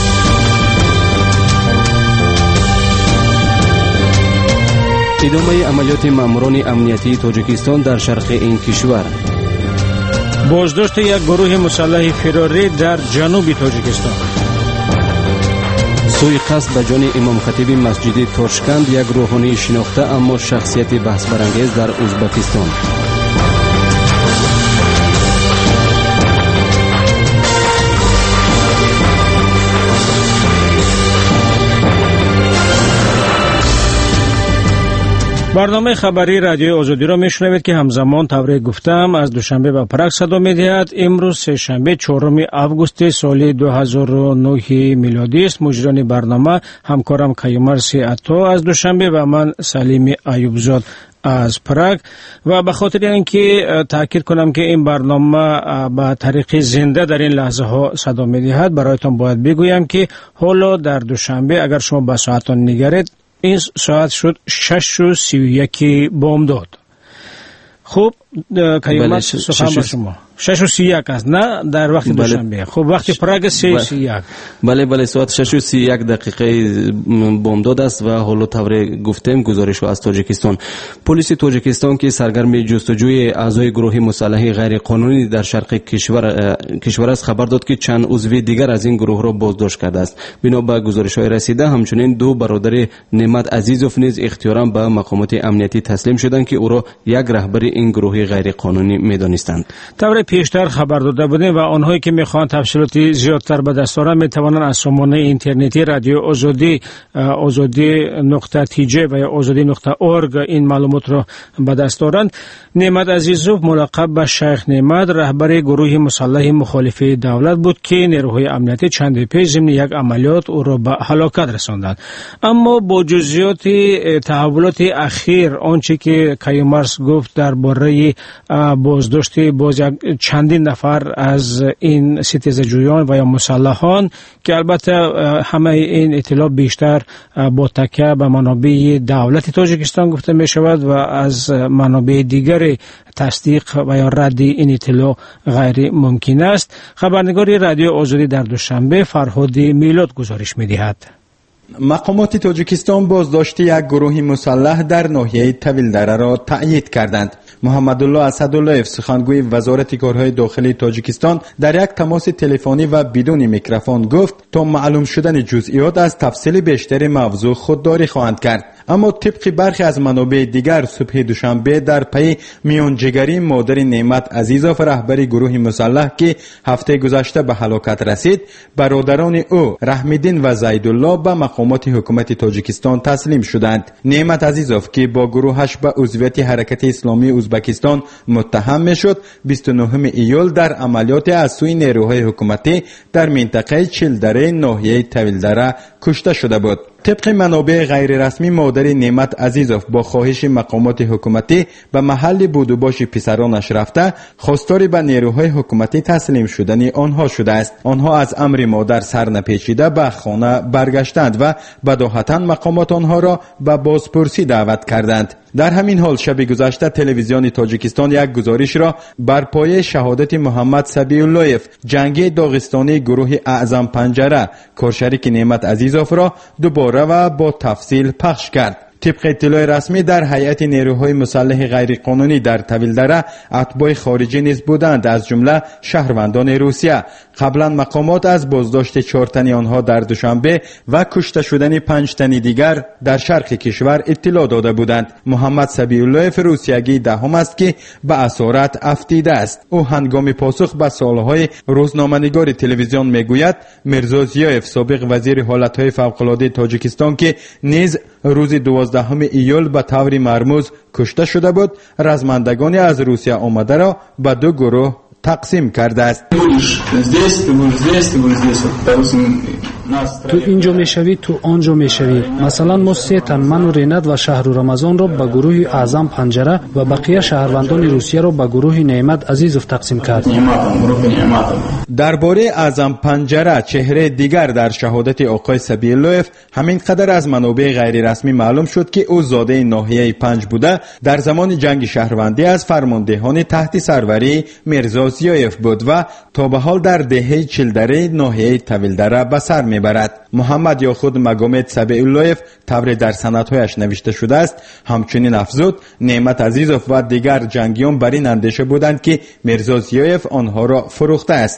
Speaker 2: ادامه عملیات ماموران امنیتی تاجیکستان در شرق این کشور.
Speaker 3: بازداشت یک گروه مسلح فراری در جنوب تاجیکستان.
Speaker 2: سوی قصد به جان امام خطیب مسجد تاشکند، یک روحانی شناخته اما شخصیت بحث برانگیز در ازبکستان.
Speaker 3: برنامه خبری رادیو آزادی را میشنوید که همزمان طوری گفتم از دوشنبه به پراگ صدا میدهد. امروز سه شنبه چهارم آگوست سال دو هزار و نه میلادی است. مجران برنامه همکارم کیومرث عطا از دوشنبه و من سلیم ایوبزاد از پراگ. و به خاطر اینکه تاکید کنم که این برنامه به طریق زنده در این لحظه ها صدا میدهد، برایتان باید بگویم که حالا در دوشنبه اگر شما به ساعتان نگرید این ساعت شد شش و سی و یک بامداد. خب کیومرث سخن با شما. شش و سی و یک است، نه در وقت دوشنبه. خب وقت پراگ سه و سی و یک.
Speaker 2: بله بله ساعت شش و سی و یک دقیقه بامداد است و حالا طوری گفتیم گزارش از تاجیکستان. پلیس تاجیکستان که سرگرم جستجوی اعضای گروه مسلح غیر قانونی در شرق کشور کشور است خبر داد که چند عضو دیگر از این گروه را بازداشت کرده است. بنا به گزارش‌های رسیده همچنین دو برادر نعمت عزیزوف نیز اختیاراً به مقامات امنیتی تسلیم شدند که او را یک رهبر این گروه غیر قانونی می‌دانستند.
Speaker 3: پیشتر خبر داده بودیم و آنهایی که میخوان تفصیلاتی زیادتر به دست آورند میتوانند از سامانه اینترنتی رادیو آزادی آزادی نقطه تی جی و یا آزادی نقطه اورگ این معلومات را به دست آورند. نعمت عزیزوف ملقب به شیخ نعمت رهبر گروه مسلح مخالف دولت بود که نیروهای امنیتی چند پیش ضمن یک عملیات او را به هلاکت رساندند. اما با جزئیات تحولات اخیر آنچه که کیومرث گفت درباره بازداشت باز چندین نفر از این ستیزجویان و یا مسلحان که البته همه این اطلاع بیشتر با تکیه به منابع دولت تاجیکستان گفته می شود و از منابع دیگر تصدیق و یا رد این اطلاع غیر ممکن است. خبرنگار رادیو آزادی در دوشنبه فرهاد میلاد گزارش می دهد.
Speaker 12: مقامات تاجیکستان بازداشت یک گروه مسلح در ناحیه طویلدره را تأیید کردند. محمد الله اسداللهیف سخنگوی وزارت کارهای داخلی تاجیکستان در یک تماس تلفنی و بدون میکروفون گفت تا معلوم شدن جزئیات از تفصیل بیشتر موضوع خودداری خواهند کرد. اما طبق برخی از منابع دیگر صبح دوشنبه در پی میانجیگری مادر نعمت عزیزوف رهبر گروه مسلح که هفته گذشته به هلاکت رسید، برادران او رحمدین و زیدالله به مقامات حکومت تاجیکستان تسلیم شدند. نعمت عزیزوف که با گروهش به عضویت حرکت اسلامی ازبکستان متهم میشد، بیست و نهم ایول در عملیات از سوی نیروهای حکومتی در منطقه چلدره ناحیه طویلدره کشته شده بود. طبق منابع غیر رسمی مادر نعمت عزیزوف با خواهش مقامات حکومتی به محل بود و باش پسرانش رفته خواستار به نیروهای حکومتی تسلیم شدن آنها شده است. آنها از امر مادر سر نپیچیده به خانه برگشتند و بداهتا مقامات آنها را به بازپرسی دعوت کردند. در همین حال شب گذشته تلویزیون تاجیکستان یک گزارش را بر پایه شهادت محمد صبیح‌اللهیف جنگی داغستانی گروه اعظم پنجره کارشریک نعمت عزیزوف را دوباره و با تفصیل پخش کرد. طبق اطلاع رسمی در هیئت نیروهای مسلح غیرقانونی در طویلدره اتباع خارجی نیز بودند، از جمله شهروندان روسیه. قبلا مقامات از بازداشت چهار تن آنها در دوشنبه و کشته شدن پنج تن دیگر در شرق کشور اطلاع داده بودند. محمد صبیح‌الله روسیگی دهم است که به اسارت افتیده است. او هنگام پاسخ به سوالهای روزنامه‌نگار تلویزیون میگوید میرزا زیایف سابق وزیر حالتهای فوق‌العاده تاجیکستان که نیز روز دوازدهم ایول به طور مرموز کشته شده بود، رزمندگانی از روسیه آمده را به دو گروه تقسیم کرده است.
Speaker 13: تو اینجا میشوی، تو آنجا میشوی. مثلا ما سه تن، من و رینت و شهر رمضان را به گروه اعظم پنجره و بقیه شهروندان روسیه را به گروه نعمت عزیزوف تقسیم کرد.
Speaker 12: درباره اعظم پنجره چهره دیگر در شهادت آقای صبیح‌الله همین قدر از منابع غیر رسمی معلوم شد که او زاده ناحیه پنج بوده، در زمان جنگ شهروندی از فرماندهان تحت سروری میرزا زیایف بود و تا به حال در دهه چلدره ناحیه طویلدره به سر میبرد. محمد یا خود مگومد صبیح‌الله طور در سندهایش نوشته شده است همچنین افزود نعمت عزیزوف و دیگر جنگیان بر این اندیشه بودند که میرزا زیایف آنها را فروخته است.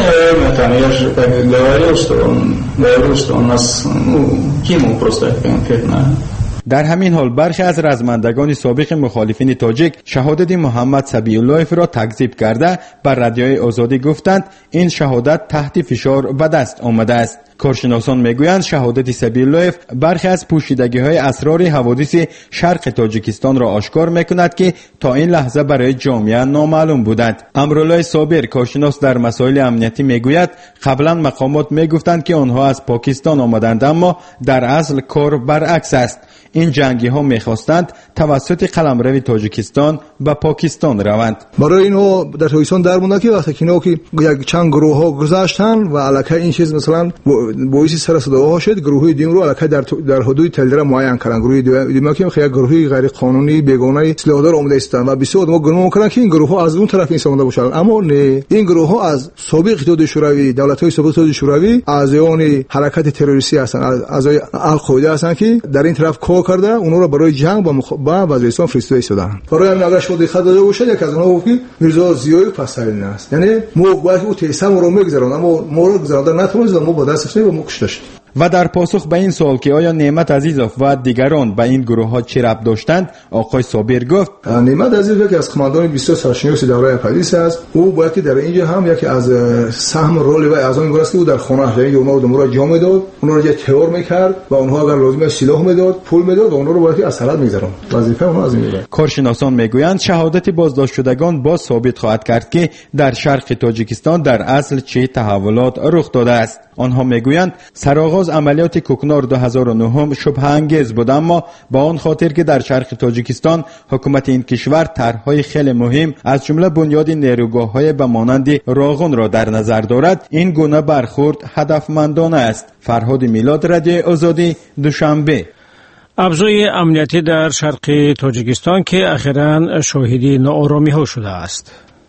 Speaker 12: در همین حال برخی از رزمندگان سابق مخالفین تاجیک شهادت محمد صبیح‌الله را تکذیب کرده بر رادیوی آزادی گفتند این شهادت تحت فشار به دست آمده است. کارشناسان میگویند شهادت صبیح‌الله برخی از پوشیدگی‌های اسرار حوادث شرق تاجیکستان را آشکار میکند که تا این لحظه برای جامعه نامعلوم بودند. امرالله صابر کارشناس در مسائل امنیتی میگوید قبلا مقامات میگفتند که آنها از پاکستان آمدند، اما در اصل کار برعکس است. این جنگی ها میخواستند توسط قلمرو تاجیکستان به پاکستان روند.
Speaker 14: برای اینو در تاجیکستان در مونده که وقتی اینا که یک چند گروه ها گذاشتن و الکی این چیز مثلا باعث سر صدا ها شد، گروه دیم رو الکی در در حدود تلدره معین کردن. گروه دیم که خیلی گروهی غیر قانونی بیگانه سلاحدار اومده استن و بسیار ما گمان میکنن که این گروه ها از اون طرف این ساخته باشند، اما نه، این گروه ها از سابق اتحاد شوروی، دولت های سابق اتحاد شوروی، اعضایان حرکت تروریستی هستند، اعضای القاعده هستند که در این طرف کار کرده اونها را برای جنگ با مخ... با وزیرستان فرستاده شدند. برای همین اگر شما دقت داده باشید یک از اونها گفت که میرزا زیایف پسرین است، یعنی ما باید او تیسم رو میگذارن اما ما رو گذراندن نتونست، ما با دستش و ما کشتش.
Speaker 12: و در پاسخ به این سوال که آیا نعمت عزیزوف و دیگران به این گروه ها چه ربط داشتند، آقای صابر گفت
Speaker 14: نعمت عزیزوف که از قماندان بیست و سرشناس دوره پلیس است، او باید که در اینجا هم یکی از سهم رول و اعضای گروه است که او در خانه یعنی اونها رو دمور جا میداد، اونها رو ترور میکرد و اونها اگر لازم سلاح میداد، پول میداد و اونها رو باید از سرحد میگذران. وظیفه اونها از این بود.
Speaker 12: کارشناسان میگویند شهادت بازداشت شدگان باز ثابت خواهد کرد که در شرق تاجیکستان در اصل چه تحولات رخ داده است. آنها میگویند سرآغاز عملیات کوکنار دو هزار و نه شبه انگیز بود، اما با آن خاطر که در شرق تاجیکستان حکومت این کشور طرح‌های خیلی مهم از جمله بنیاد نیروگاه‌های به مانند راغون را در نظر دارد، این گونه برخورد هدفمندانه است. فرهاد میلاد، رادیو آزادی، دوشنبه.
Speaker 3: ابزای امنیتی در شرق تاجیکستان که اخیراً شاهدی ناآرامی‌ها شده است.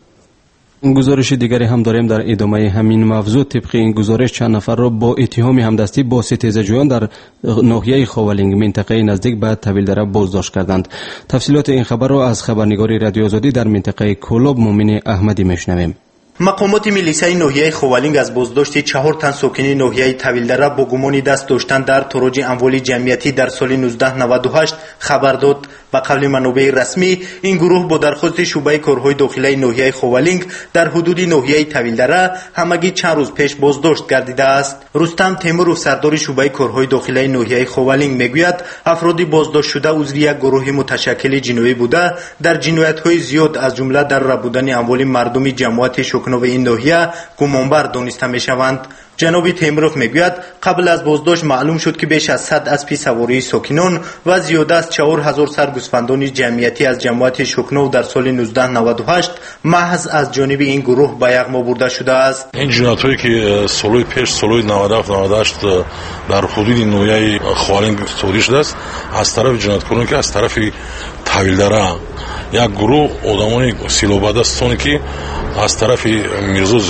Speaker 2: گزارش دیگری هم داریم در ادامه همین موضوع. طبق این گزارش چند نفر را با اتهام همدستی با ستیزجویان در ناحیه خاولینگ منطقه نزدیک به طویلدره بازداشت کردند. تفصیلات این خبر را از خبرنگار رادیو آزادی در منطقه کولاب مومن احمدی میشنویم.
Speaker 15: مقامات میلیسای ناحیه خوالینگ از بازداشت چهار تن ساکنی ناحیه طویلدره با گمانی دست داشتن در تروج اموال جمعیتی در سال نوزده نود و هشت خبر داد. به قول منابع رسمی این گروه با درخواست شعبه کارهای داخلی ناحیه خوالینگ در حدود ناحیه طویلدره همگی چند روز پیش بازداشت گردیده است. رستم تیمورov سردار شعبه کارهای داخلی ناحیه خوالینگ میگوید افراد بازداشت شده عضو یک گروه متشکل جنایی بوده در جنایت‌های زیاد از جمله در ربودن اموال مردم جماعت شکنو این ناحیه گمانبر دانسته میشوند. جناب تیمورov میگوید قبل از بازداشت معلوم شد که بیش از صد اسب سواری ساکنان و زیاده از چهار هزار سر گوسفندان جمعیتی از جماعت شکنو در سال نوزده نود و هشت محض از جانب این گروه به یغما برده شده است.
Speaker 16: این جنایت‌هایی که سالهای پیش سالهای نود و هفت نود و هشت در حدود ناحیه خوالینگ صادر شده است از طرف جنایتکاران که از طرف طویلدره یک گروه آدمان سیلوبدستانی که از طرف میرزا زیایف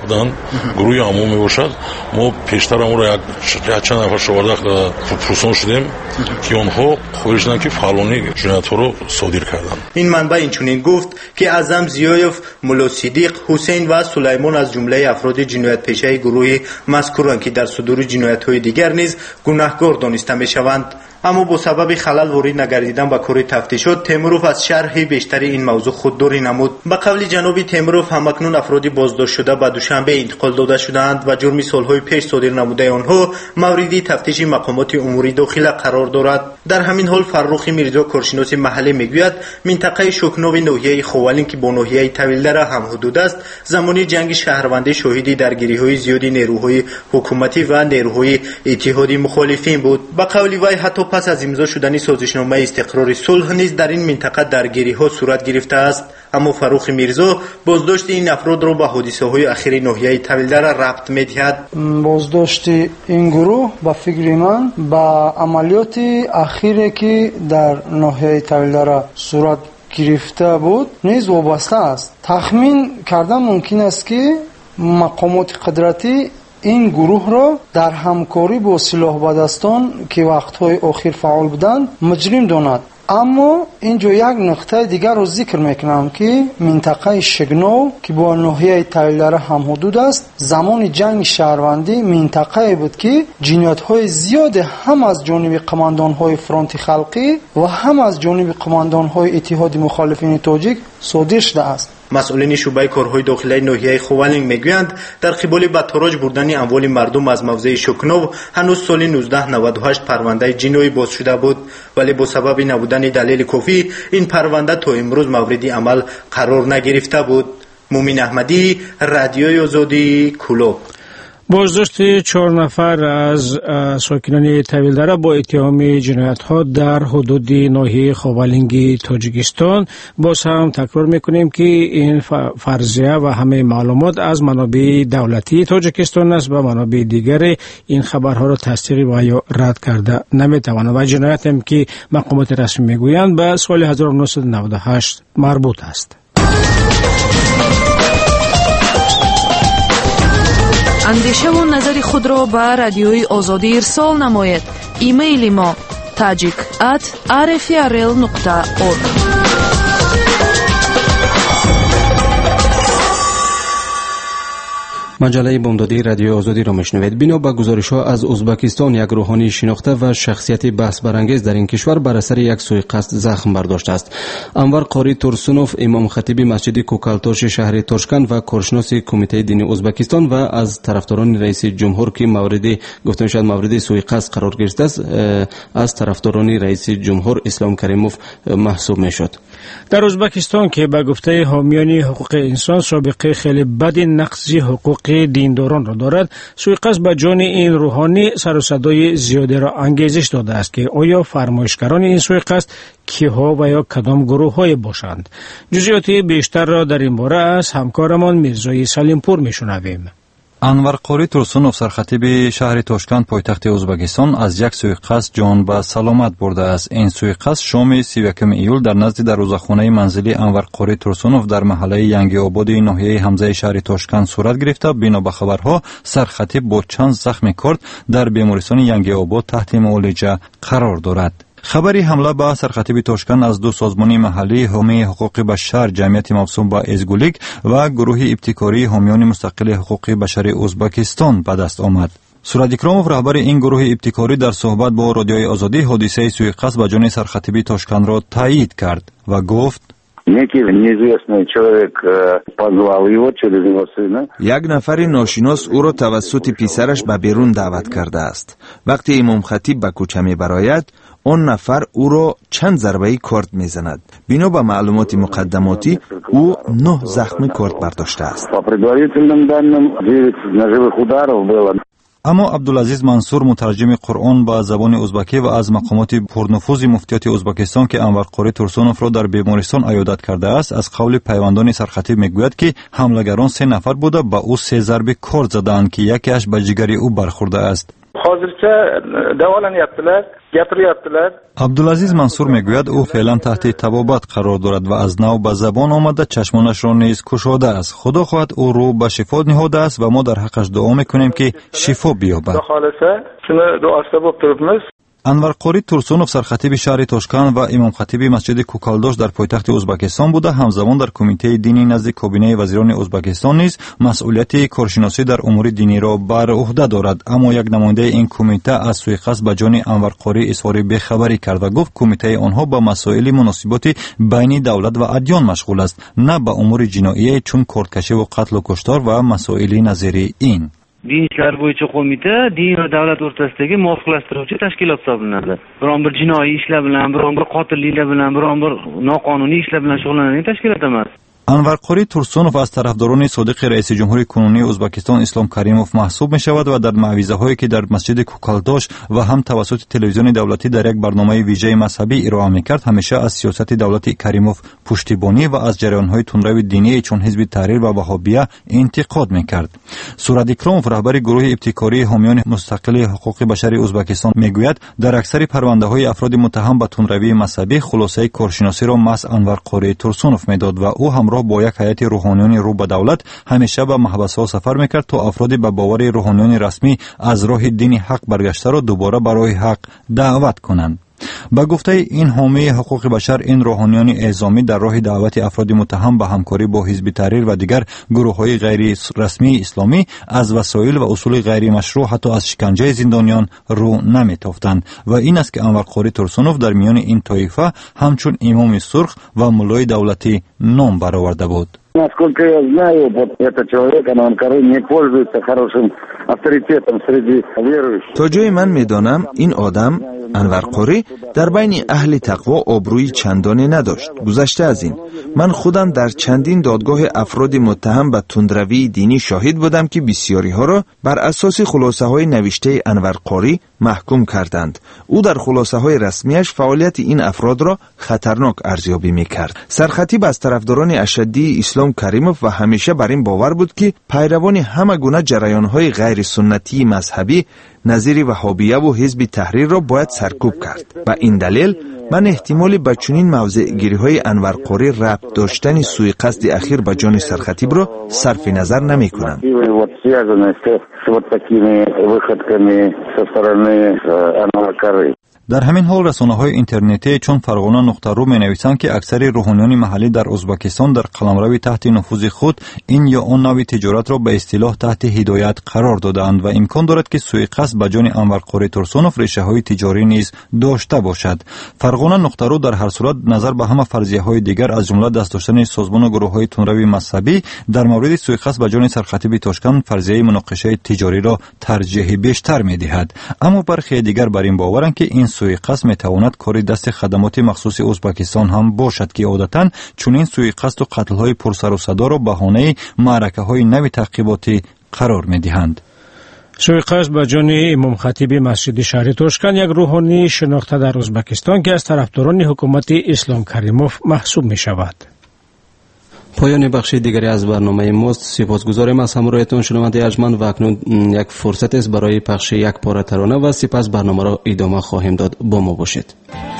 Speaker 16: دن گروه عمومی باشد. ما پیشتر اون را یک چند نفر شوارده پرسان شدیم که آنها خواهش دادند که فعالانی جنایت ها را صادر کردند.
Speaker 15: این منبع اینچنین گفت که اعظم زیایف، ملا صدیق، حسین و سلیمان از جمله افراد جنایت پیشه گروه مذکورند که در صدور جنایت های دیگر نیز گناهکار دانسته می شوند. اما با سبب خلل وارد نگردیدن به کار تفتیشات، تیموروف از شرح بیشتر این موضوع خودداری نمود. به قول جناب تیموروف، همکنون افرادی بازداشت شده به دوشنبه انتقال داده شدند و جرم سالهای پیش صادر نموده آنها مورد تفتیش مقامات امور داخله قرار دارد. در همین حال فرخ میرزا، کارشناس محلی، میگوید منطقه شوکنو ناحیه خوالین که با ناحیه طویلدره هم حدود است، زمانی جنگ شهروندی شاهدی درگیری‌های زیادی نیروهای حکومتی و نیروهای اتحادی مخالفین بود. به قول وی حتی پس از امضا شدن سازشنامه استقرار صلح نیز در این منطقه درگیری‌ها صورت گرفته است. اما فرخ میرزا بازداشت این افراد را به حادثه‌های اخیر ناحیه طویلدره ربط می‌دهد.
Speaker 17: بازداشت این گروه با فکر من با عملیات اخیری که در ناحیه طویلدره صورت گرفته بود نیز وابسته است. تخمین کردن ممکن است که مقامات قدرتی این گروه را در همکاری با سلاح بدستان که وقت‌های اخیر فعال بودند مجرم داند. اما اینجا یک نقطه دیگر رو ذکر میکنم که منطقه شگنو که با ناحیه طویلدره هم حدود است، زمان جنگ شهروندی منطقه بود که جنایت‌های زیاد هم از جانب قماندان‌های فرانت خلقی و هم از جانب قماندان‌های اتحاد مخالفین تاجیک صادر شده است.
Speaker 15: مسئولین شعبه کارهای داخلی ناحیه خوالینگ میگویند در قبال به تاراج بردن اموال مردم از موضع شوکنو هنوز سال نوزده نود و هشت پرونده جنایی باز شده بود، ولی با سبب نبودن دلیل کافی این پرونده تا امروز مورد عمل قرار نگرفته بود. مومن احمدی، رادیوی آزادی، کلوب.
Speaker 3: بازداشت چهار نفر از ساکنان طویلدره با اتهام جنایت‌ها در حدود ناحیه خوالینگ تاجیکستان. باز هم تکرار میکنیم که این فرضیه و همه معلومات از منابع دولتی تاجیکستان است و منابع دیگر این خبرها را تصدیق و یا رد کرده نمیتواند و جنایت هم که مقامات رسمی میگویند به سال هزار و نهصد و نود و هشت مربوط است.
Speaker 6: اندیشه و نظر خود را به رادیوی آزادی ارسال نماید. ایمیل ما tajik at r f r l نقطه org.
Speaker 2: مجله بامدادی رادیو آزادی را میشنوید. بنا به گزارش‌ها از ازبکستان، یک روحانی شناخته و شخصیت بحث برانگیز در این کشور بر اثر یک سوءقصد زخم برداشته است. انور قاری تورسونوف، امام خطیب مسجد کوکالتاش شهر تاشکند و کارشناس کمیته دینی ازبکستان و از طرفداران رئیس جمهور که مورد گفته میشد مورد سوءقصد قرار گرفته است، از طرفداران رئیس جمهور اسلام کریموف محسوب میشد.
Speaker 3: در ازبکستان که به گفته حامیان حقوق انسان سابقه خیلی بد نقض حقوق دینداران را دارد، سوءقصد به جان این روحانی سر و صدای زیاده را انگیزش داده است که آیا فرمایشگران این سوءقصد کیها و یا کدام گروه های باشند. جزئیات بیشتر را در این باره از همکارمان میرزای سلیمپور میشنویم.
Speaker 5: انور قاری تورسونوف، سرخطیب شهر تاشکند پایتخت ازبکستان، از یک سوءقصد جان به سلامت برده است. این سوءقصد شام سی و یکم ایول در نزد دروازه‌خانه منزلی انور قاری تورسونوف در محله ینگی آباد ناحیه حمزه شهر تاشکند صورت گرفته. بنا به خبرها سرخطیب با چند زخم کارد در بیمارستان ینگی آباد تحت معالجه قرار دارد. خبری حمله به سرخطیب تاشکند از دو سازمان محلی حامی حقوق بشر، جمعیت موسوم به ازگولیک و گروه ابتکاری حامیان مستقل حقوق بشر ازبکستان به دست آمد. سوراد اکراموف، رهبر این گروه ابتکاری، در صحبت با رادیوی آزادی حادثه سوءقصد به جان سرخطیب تاشکند را تایید کرد و گفت:
Speaker 18: یک نفر ناشناس او را توسط پسرش به بیرون دعوت کرده است. وقتی امام خطیب به کوچه می براید، آن نفر او را چند ضربه کارد می زند. بنا به معلومات مقدماتی او نه زخم کارد برداشته است.
Speaker 5: اما عبدالعزیز منصور، مترجم قرآن به زبان ازبکی و از مقامات پرنفوذ مفتیات ازبکستان که انور قاری تورسونوف را در بیمارستان عیادت کرده است، از قول پیوندان سرخطیب میگوید که حملگران سه نفر بوده، به او سه ضربه کارد زدند که یکیش به جگر او برخورده است.
Speaker 19: hozircha davolanyaptilar, gapiryaptilar.
Speaker 5: Абдулазиз Мансур мегӯяд ӯ феълан таҳти табобат қарор дорад ва аз нав ба забон омада чашмонашро низ кушодааст. Худо хоҳад ӯ рӯ ба шифо ниҳодааст ва мо дар ҳаққаш дуо мекунем ки шифо биёбад.
Speaker 19: Xudo xolasa shuni duosida bo'lib turibmiz.
Speaker 5: Анварқори Турсунов сархатиби шаҳри Тошканд ва имомхатиби масҷиди Кукалдош дар пойтахти Узбекистон буда ҳамзамон дар кумитаи динӣ назди кобинаи вазирони Узбекистон низ масъулияти коршиносӣ дар умури диниро бар уҳда дорад. Аммо як намояндаи ин кумита аз суиқасд ба ҷони Анварқорӣ изҳори бехабарӣ кард ва гуфт кумитаи онҳо ба масоили муносиботи байни давлат ва адён машғул аст, на ба умури ҷиноие чун корткашиву қатлу куштор ва масоили назири ин.
Speaker 20: Din ishlar bo'yicha qo'mita din va davlat o'rtasidagi muvofiqlashtiruvchi tashkilot hisoblanadi. Biron bir jinoiy ishlar bilan, biron bir qotilliklar bilan, biron bir noqonuniy ishlar bilan shug'ullanadigan tashkilot emas.
Speaker 5: Анварқори Турсунов аз тарафдорони содиқи раиси ҷумҳури кунунии Узбекистон Ислом Каримов маҳсуб мешавад ва дар маъвизаҳое ки дар масҷиди Кукалдош ва ҳам тавассути телевизиони давлатӣ дар як барномаи вижаи мазҳабӣ ироа мекард, ҳамеша аз сиёсати давлати Каримов пуштибонӣ ва аз ҷараёнҳои тунрави диние чун ҳизби Таҳрир ва Ваҳобия интиқод мекард. Сурат Икромов, раҳбари гурӯҳи ибтикории ҳомиёни мустақили ҳуқуқи башари Узбекистон мегӯяд, дар аксари парвандаҳои афроди муттаҳам ба тунравии мазҳабӣ хулосаи коршиносиро маҳз Анварқори Турсунов медод ва ӯ ҳамроҳ бо як ҳайати рӯҳониёни рӯ ба давлат ҳамеша ба маҳбасҳо сафар мекард то афроди ба бовари рӯҳониёни расмӣ аз роҳи дини ҳақ баргаштаро дубора ба роҳи ҳақ даъват кунанд. ба гуфтаи ин ҳомии ҳуқуқи башар, ин рӯҳониёни эъзомӣ дар роҳи даъвати афроди муттаҳам ба ҳамкорӣ бо ҳизби Таҳрир ва дигар гурӯҳҳои ғайрирасмии исломӣ аз васоил ва усули ғайримашрӯъ ҳатто аз шиканҷаи зиндониён рӯ наметофтанд ва ин аст ки Анварқори Турсунов дар миёни ин тоифа ҳамчун имоми сурх ва муллои давлатӣ ном бароварда буд.
Speaker 21: Насколько я знаю, вот этот человек, Анварқори, не пользуется хорошим авторитетом среди верующих.
Speaker 18: То ҷои ман медонам, ин одам Анварқори дар байни аҳли тақво обрӯи чандоне надошт. гузашта аз ин, ман худам дар чандин додгоҳи афроди муттаҳам ба тундравии динӣ шоҳид будам ки бисёриҳоро бар асоси хулосаҳои навиштаи Анварқори маҳкум карданд. ӯ дар хулосаҳои расмияш фаъолияти ин афродро хатарнок арзёбӣ мекард. Сархатиб аз тарафдорони ашаддии Ислом Каримов ва ҳамеша бар ин бовар буд ки пайравони ҳама гуна ҷараёнҳои ғайрисуннатии мазҳабӣ назири Ваҳобияву ҳизби Таҳрирро бояд саркӯб кард. Ба ин далел ман эҳтимоли ба чунин мавзеъгириҳои Анварқори рабт доштани суиқасди ахир ба ҷони Сархатибро сарфи назар намекунам. дар ҳамин ҳол расонаҳои интернетие чун Фарғона нуқта ру менависанд ки аксари рӯҳониёни маҳаллӣ дар Узбекистон дар қаламрави таҳти нуфузи худ ин ё он нави тиҷоратро ба истилоҳ таҳти ҳидоят қарор додаанд ва имкон дорад ки суиқасд ба ҷони Анварқори Турсунов решаҳои тиҷорӣ низ дошта бошад. Фарғона нуқта ру дар ҳар сурат назар ба ҳама фарзияҳои дигар аз ҷумла даст доштани созмону гурӯҳҳои тунрави мазҳабӣ дар мавриди суиқасд ба ҷони Сархатиби Тошканд фарзияи муноқишаи тиҷориро тарҷеҳи бештар медиҳад. Аммо бархеи дигар бар ин боваранд ки ин суиқасд метавонад кори дасти хадамоти махсуси Узбекистон ҳам бошад ки одатан чунин суиқасду қатлҳои пурсару садоро баҳонаи маъракаҳои нави таъқиботӣ қарор медиҳанд.
Speaker 3: суиқасд ба ҷони имомхатиби масҷиди шаҳри Тошканд як рӯҳонии шинохта дар Узбекистон ки аз тарафдорони ҳукумати Ислом Каримов маҳсуб мешавад.
Speaker 2: پایان بخش دیگری از برنامه ماست. سپاسگزاریم از همراهیتان شنونده ارجمند و اکنون یک فرصت است برای پخش یک پاره ترانه و سپس برنامه را ادامه خواهیم داد. با ما باشید.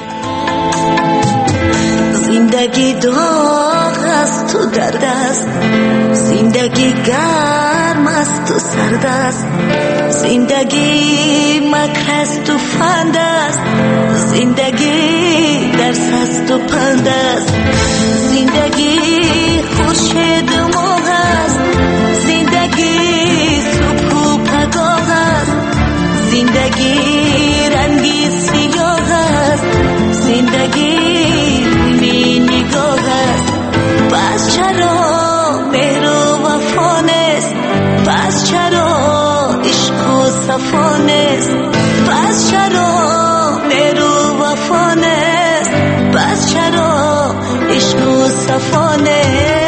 Speaker 11: زندگی داغ است تو درد است، زندگی گرم است تو سرد است، زندگی مکر است و فند است، زندگی درس است و پند است، زندگی خورشید ماه است، زندگی صبح و پگاه است، زندگی رنگی سیاه است، زندگی بی نگاه است. پس چرا مهر و وفا نیست؟ پس چرا عشق و صفا نیست؟ پس چرا مهر و وفا نیست؟ پس چرا عشق و صفا نیست؟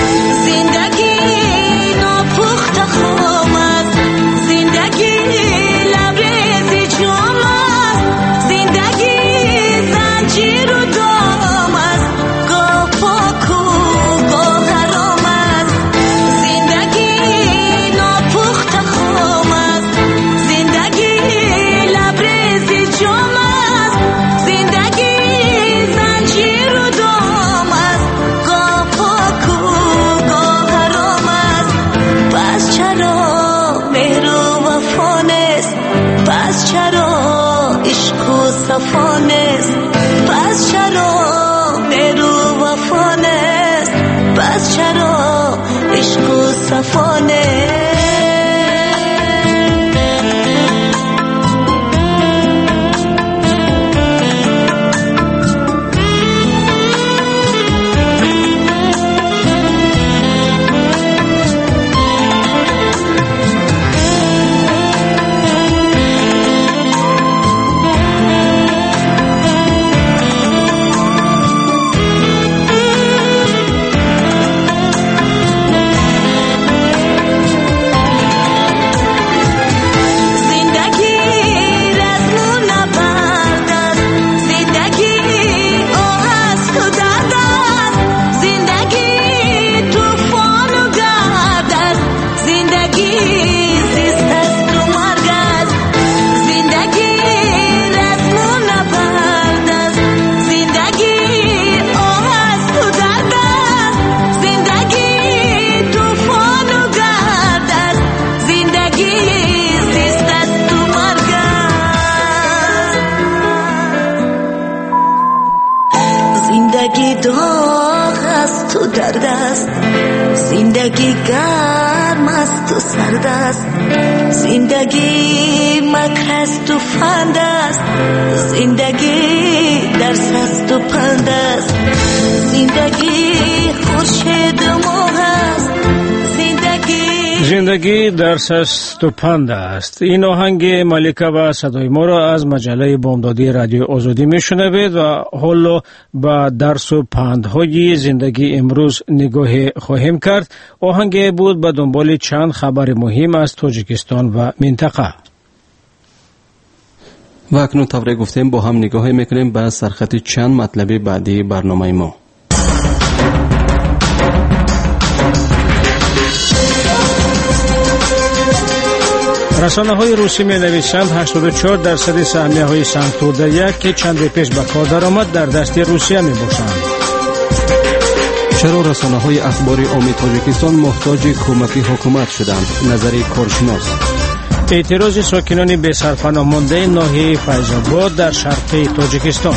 Speaker 11: زندگی صفانه زندگی گرم است و سرد است زندگی مکر است و فند است زندگی درس است و پند است زندگی خورشید و ماه است
Speaker 3: زندگی درس است و پند است. این آهنگ ملکه و صدای ما را از مجله بامدادی رادیو آزادی میشنوید و حالا به درس و پندهای زندگی امروز نگاه خواهیم کرد. آهنگ بود به دنبال چند خبر مهم از تاجیکستان و منطقه.
Speaker 2: و اکنون طوری گفتیم با هم نگاه میکنیم به سرخط چند مطلب بعدی برنامه ما.
Speaker 3: رسانه های روسی می نویسند هشتاد و چهار درصد سهمیه های سنگتوده یک که چند پیش به کار درآمد در دست روسیه می باشند.
Speaker 2: چرا رسانه های اخباری عامی تاجیکستان محتاج کمک حکومت شدند؟ نظری کارشناس.
Speaker 3: اعتراض ساکنان بی سرپناه مانده ناحیه فیض‌آباد در شرق تاجیکستان.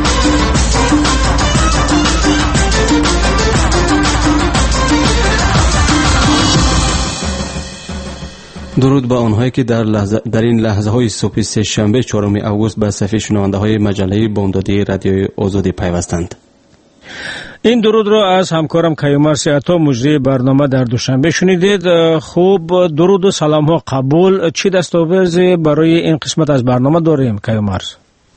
Speaker 2: درود به آنهایی که در, لحظه در این لحظه های صبح سه شنبه چهارم اوگوست به صفحه شنونده های مجله بامدادی رادیو آزادی پیوستند.
Speaker 3: این درود را از همکارم کیومرث عطا مجری برنامه در دوشنبه شنیدید. خوب، درود و سلام ها قبول. چی دستاورزی برای این قسمت از برنامه داریم کیومرث؟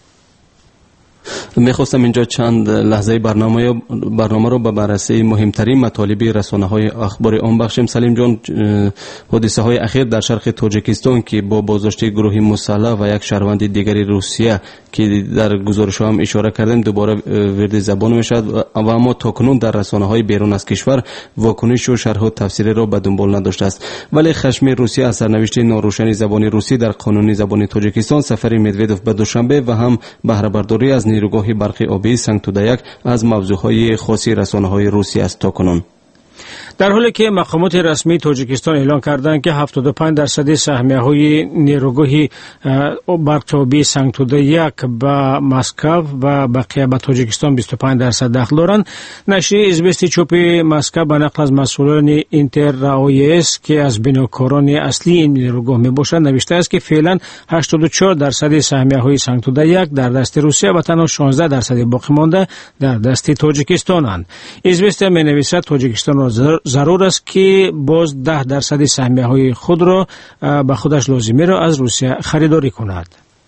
Speaker 2: میخواستم اینجا چند لحظه برنامه برنامه رو به بررسی مهمترین مطالب رسانه های اخبار عام بخشیم. سلیم جان، حادثه های اخیر در شرق تاجیکستان که با بازداشت گروه مسلح و یک شهروند دیگری روسیه که در گزارش هم اشاره کردیم دوباره ورد زبان میشد و اما تاکنون در رسانه های بیرون از کشور واکنش و شرح و تفسیری را به دنبال نداشته است. ولی خشم روسیه از سرنوشت ناروشن زبان روسی در قانون زبان تاجیکستان، سفر مدودوف به دوشنبه و هم بهره برداری از نیروگاه برقی آبی سنگتوده یک از موضوعهای خاصی رسانه های روسی است تاکنون.
Speaker 3: در حالی که مقامات رسمی تاجیکستان اعلان کردند که هفتاد و پنج درصد سهمیه های نیروگاه برق آبی سنگتوده یک به مسکو و بقیه به تاجیکستان بیست و پنج درصد دخل دارند، نشریه ازبستی چوپ مسکو به نقل از مسئولان اینتر رایس که از بناکاران اصلی این نیروگاه می باشند نوشته است که فعلا هشتاد و چهار درصد سهمیه های سنگتوده یک در دست روسیه و تنها شانزده درصد باقی مانده در دست تاجیکستانند. ازبستی می نویسد تاجیکستان را ضرور است که باز ده درصد سهمیه های خود را به خودش لازمه را از روسیه خریداری کند.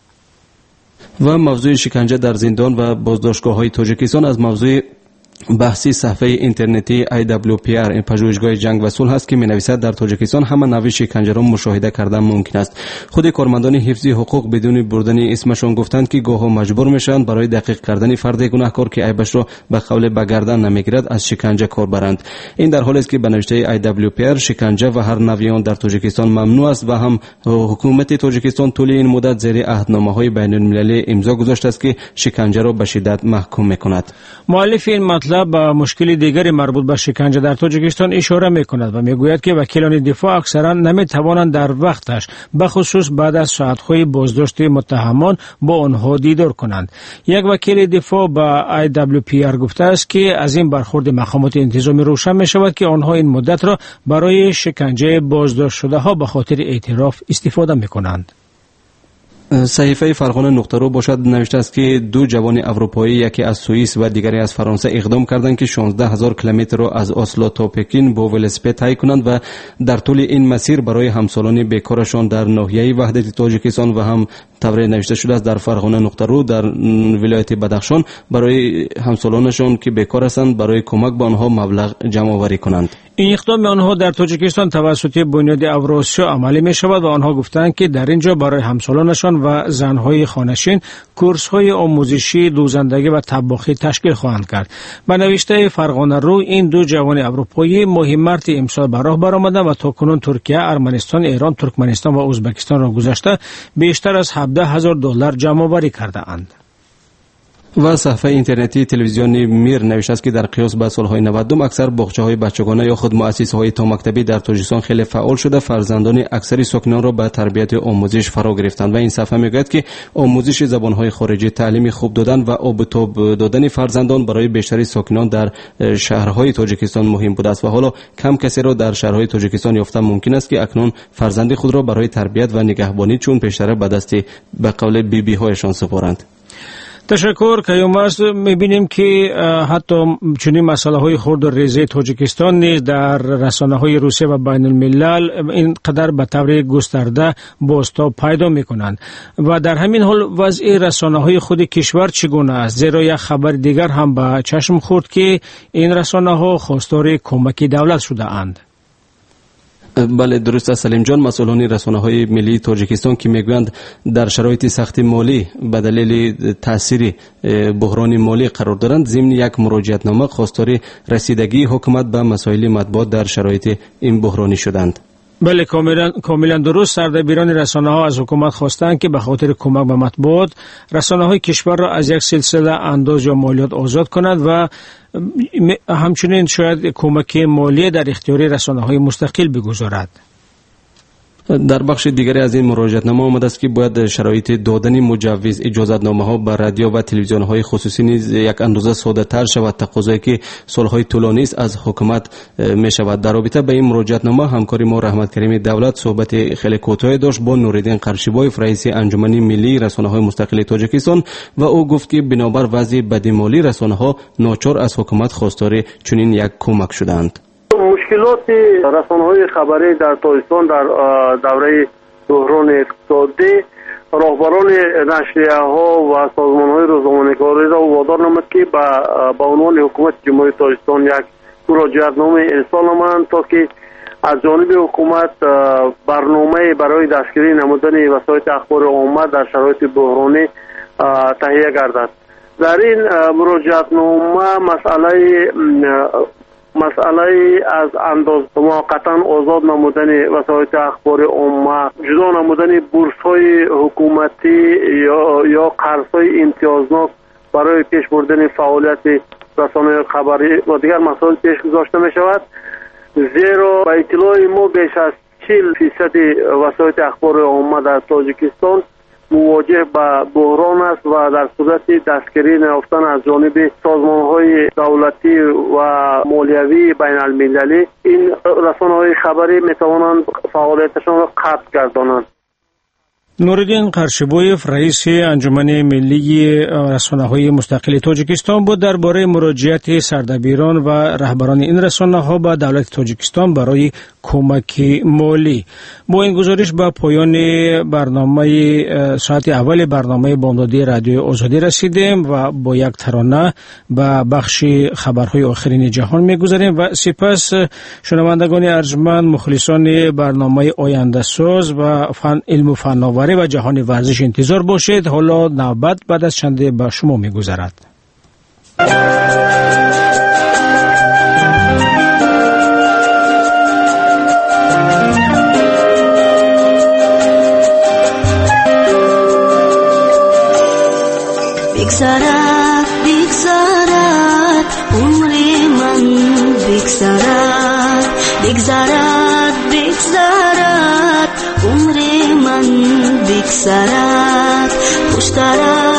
Speaker 2: و موضوع شکنجه در زندان و بازداشتگاه های تاجیکستان از موضوع بحثی صفحه اینترنتی آی دبلیو پی آر، این پژوهشگاه جنگ و صلح است که می‌نویسد در تاجیکستان همه نوع شکنجه را مشاهده کردن ممکن است. خود کارمندان حفظی حقوق بدون بردن اسمشان گفتند که گاهی مجبور میشوند برای دقیق کردن فرد گناهکار که عیبش را به قول به گردن نمیگیرد از شکنجه کار برند. این در حالی است که به نوشته آی دبلیو پی آر شکنجه و هر نوع آن در تاجیکستان ممنوع است و هم حکومت تاجیکستان طول این مدت زیر عهدنامه‌های بین‌المللی امضا گذاشته است که شکنجه را به شدت محکوم می‌کند.
Speaker 3: مؤلف این مطلب مطلب به مشکل دیگری مربوط به شکنجه در تاجیکستان اشاره می‌کند و می‌گوید که وکیلان دفاع اکثرا نمی‌توانند در وقتش به خصوص بعد از ساعت‌های بازداشت متهمان با آنها دیدار کنند. یک وکیل دفاع به آی دبلیو پی آر گفته است که از این برخورد مقامات انتظامی روشن می‌شود که آنها این مدت را برای شکنجه بازداشت شده ها به خاطر اعتراف استفاده می‌کنند.
Speaker 2: صحیفه فرغانه نقطه رو باشد نوشته است که دو جوان اروپایی، یکی از سوئیس و دیگری از فرانسه، اقدام کردند که شانزده هزار کیلومتر را از اسلو تا پکین با ولسپد طی کنند و در طول این مسیر برای همسالان بیکارشان در ناحیه وحدت تاجیکستان و هم تبریز نوشته شده است در فرغانه نقطه رو در ولایت بدخشان برای همسالانشان که بیکار هستند برای کمک به آنها مبلغ جمع آوری کنند.
Speaker 3: این اقدام آنها در تاجیکستان توسط بنیاد اوراسیا عملی می شود و آنها گفتند که در اینجا برای همسالانشان و زنهای خانشین کورس‌های آموزشی دوزندگی و طباخی تشکیل خواهند کرد. به نوشته فرغانه رو این دو جوان اروپایی ماه مارس امسال به راه برآمدند و تاکنون ترکیه، ارمنستان، ایران، ترکمنستان و ازبکستان را گذشته بیشتر از هفده هزار دلار جمع آوری کرده اند.
Speaker 2: و صفحه اینترنتی تلویزیون میر نوشته است که در قیاس به سالهای نود و دو اکثر باغچه‌های بچگانه یا خود مؤسسه‌های تا مکتبی در تاجیکستان خیلی فعال شده، فرزندان اکثر ساکنان را به تربیت و آموزش فرا گرفتند و این صفحه میگوید که آموزش زبان‌های خارجی، تعلیم خوب دادن و آب و تاب دادن فرزندان برای بیشتر ساکنان در شهرهای تاجیکستان مهم بوده است و حالا کم کسی را در شهرهای تاجیکستان یافتن ممکن است که اکنون فرزند خود را برای تربیت و نگهبانی چون پیشتر به دست به قول بی بی هایشان سپارند.
Speaker 3: تشکر. کیومرس میبینیم که حتی چنین مسئله های خرد و ریزه تاجیکستان نیز در رسانه های روسیه و بین الملل اینقدر به طور گسترده بازتاب پیدا میکنند و در همین حال وضع رسانه های خود کشور چگونه است؟ زیرا یک خبر دیگر هم به چشم خورد که این رسانه ها خواستار کمک دولت شده اند.
Speaker 2: بله درست است سلیم جان. مسئولان رسانه‌های ملی تاجیکستان که میگویند در شرایط سخت مالی به دلیل تاثیر بحران مالی قرار دارند، ضمن یک مراجعتنامه خواستار رسیدگی حکومت به مسائل مطبوعات در شرایط این بحرانی شدند.
Speaker 3: بله کاملا کاملا درست. سردبیران رسانه ها از حکومت خواستند که به خاطر کمک به مطبوعات رسانه های کشور را از یک سلسله انداز یا مالیات آزاد کنند و همچنین شاید کمک مالی در اختیار رسانه های مستقل بگذارد.
Speaker 2: در بخش دیگری از این مراجعتنامه آمده است که باید شرایط دادن مجوز اجازتنامه ها بر رادیو و تلویزیون های خصوصی نیز یک اندازه ساده تر شود، تقاضایی که سالهای طولانی است از حکومت می شود. در رابطه با این مراجعتنامه همکاری ما رحمت کریم دولت صحبت خیلی کوتاهی داشت با نوریدین قرشیبایف رئیس انجمن ملی رسانه های مستقل تاجیکستان و او گفت که بنابر وضع بد مالی رسانه ها ناچار از حکومت خواستار چنین یک کمک شدند.
Speaker 4: مشکلات رسانه‌های خبری در تاجیکستان در دوره بحران اقتصادی راهبران نشریه‌ها و سازمان‌های روزنامه‌نگاری را وادار نمود که به عنوان حکومت جمهوری تاجیکستان یک مراجعتنامه ارسال نمایند تا که از جانب حکومت برنامه برای دستگیری نمودن وسایل اخبار عامه در شرایط بحرانی تهیه گردد. در این مراجعتنامه مسئله مسئله از انداز موقتا آزاد نمودن وسایل اخبار عامه، جدا نمودن بورس‌های حکومتی یا یا قرض‌های امتیازناک برای پیش بردن فعالیت رسانه‌های خبری و دیگر مسائل پیش گذاشته می شود. زیرا به اطلاع ما بیش از چهل فیصد وسایل اخبار عامه در تاجیکستان مواجه با بحران است و در صورت دستگیری نیافتن از جانب سازمان‌های دولتی و مالیوی بین المللی این رسانه‌های خبری می‌توانند فعالیتشان را قطع گردانند.
Speaker 3: نوریدین قرشیبایف رئیس انجمن ملی رسانه‌های مستقل تاجیکستان بود درباره مراجعت سردبیران و رهبران این رسانه‌ها به دولت تاجیکستان برای کمک مالی. با این گزارش به پایان برنامه ساعت اول برنامه بامدادی رادیو آزادی رسیدیم و با یک ترانه به بخش خبرهای آخرین جهان می‌گذاریم و سپس شنوندگان ارجمند مخلصان برنامه آینده ساز و فن علم و فناوری و جهان ورزش انتظار باشید. حالا نوبت بعد از چند به شما می‌گذرد.
Speaker 11: بگذرد بگذرد عمر بگذرد بگذرد بگذرد عمر من بگذرد خوشتر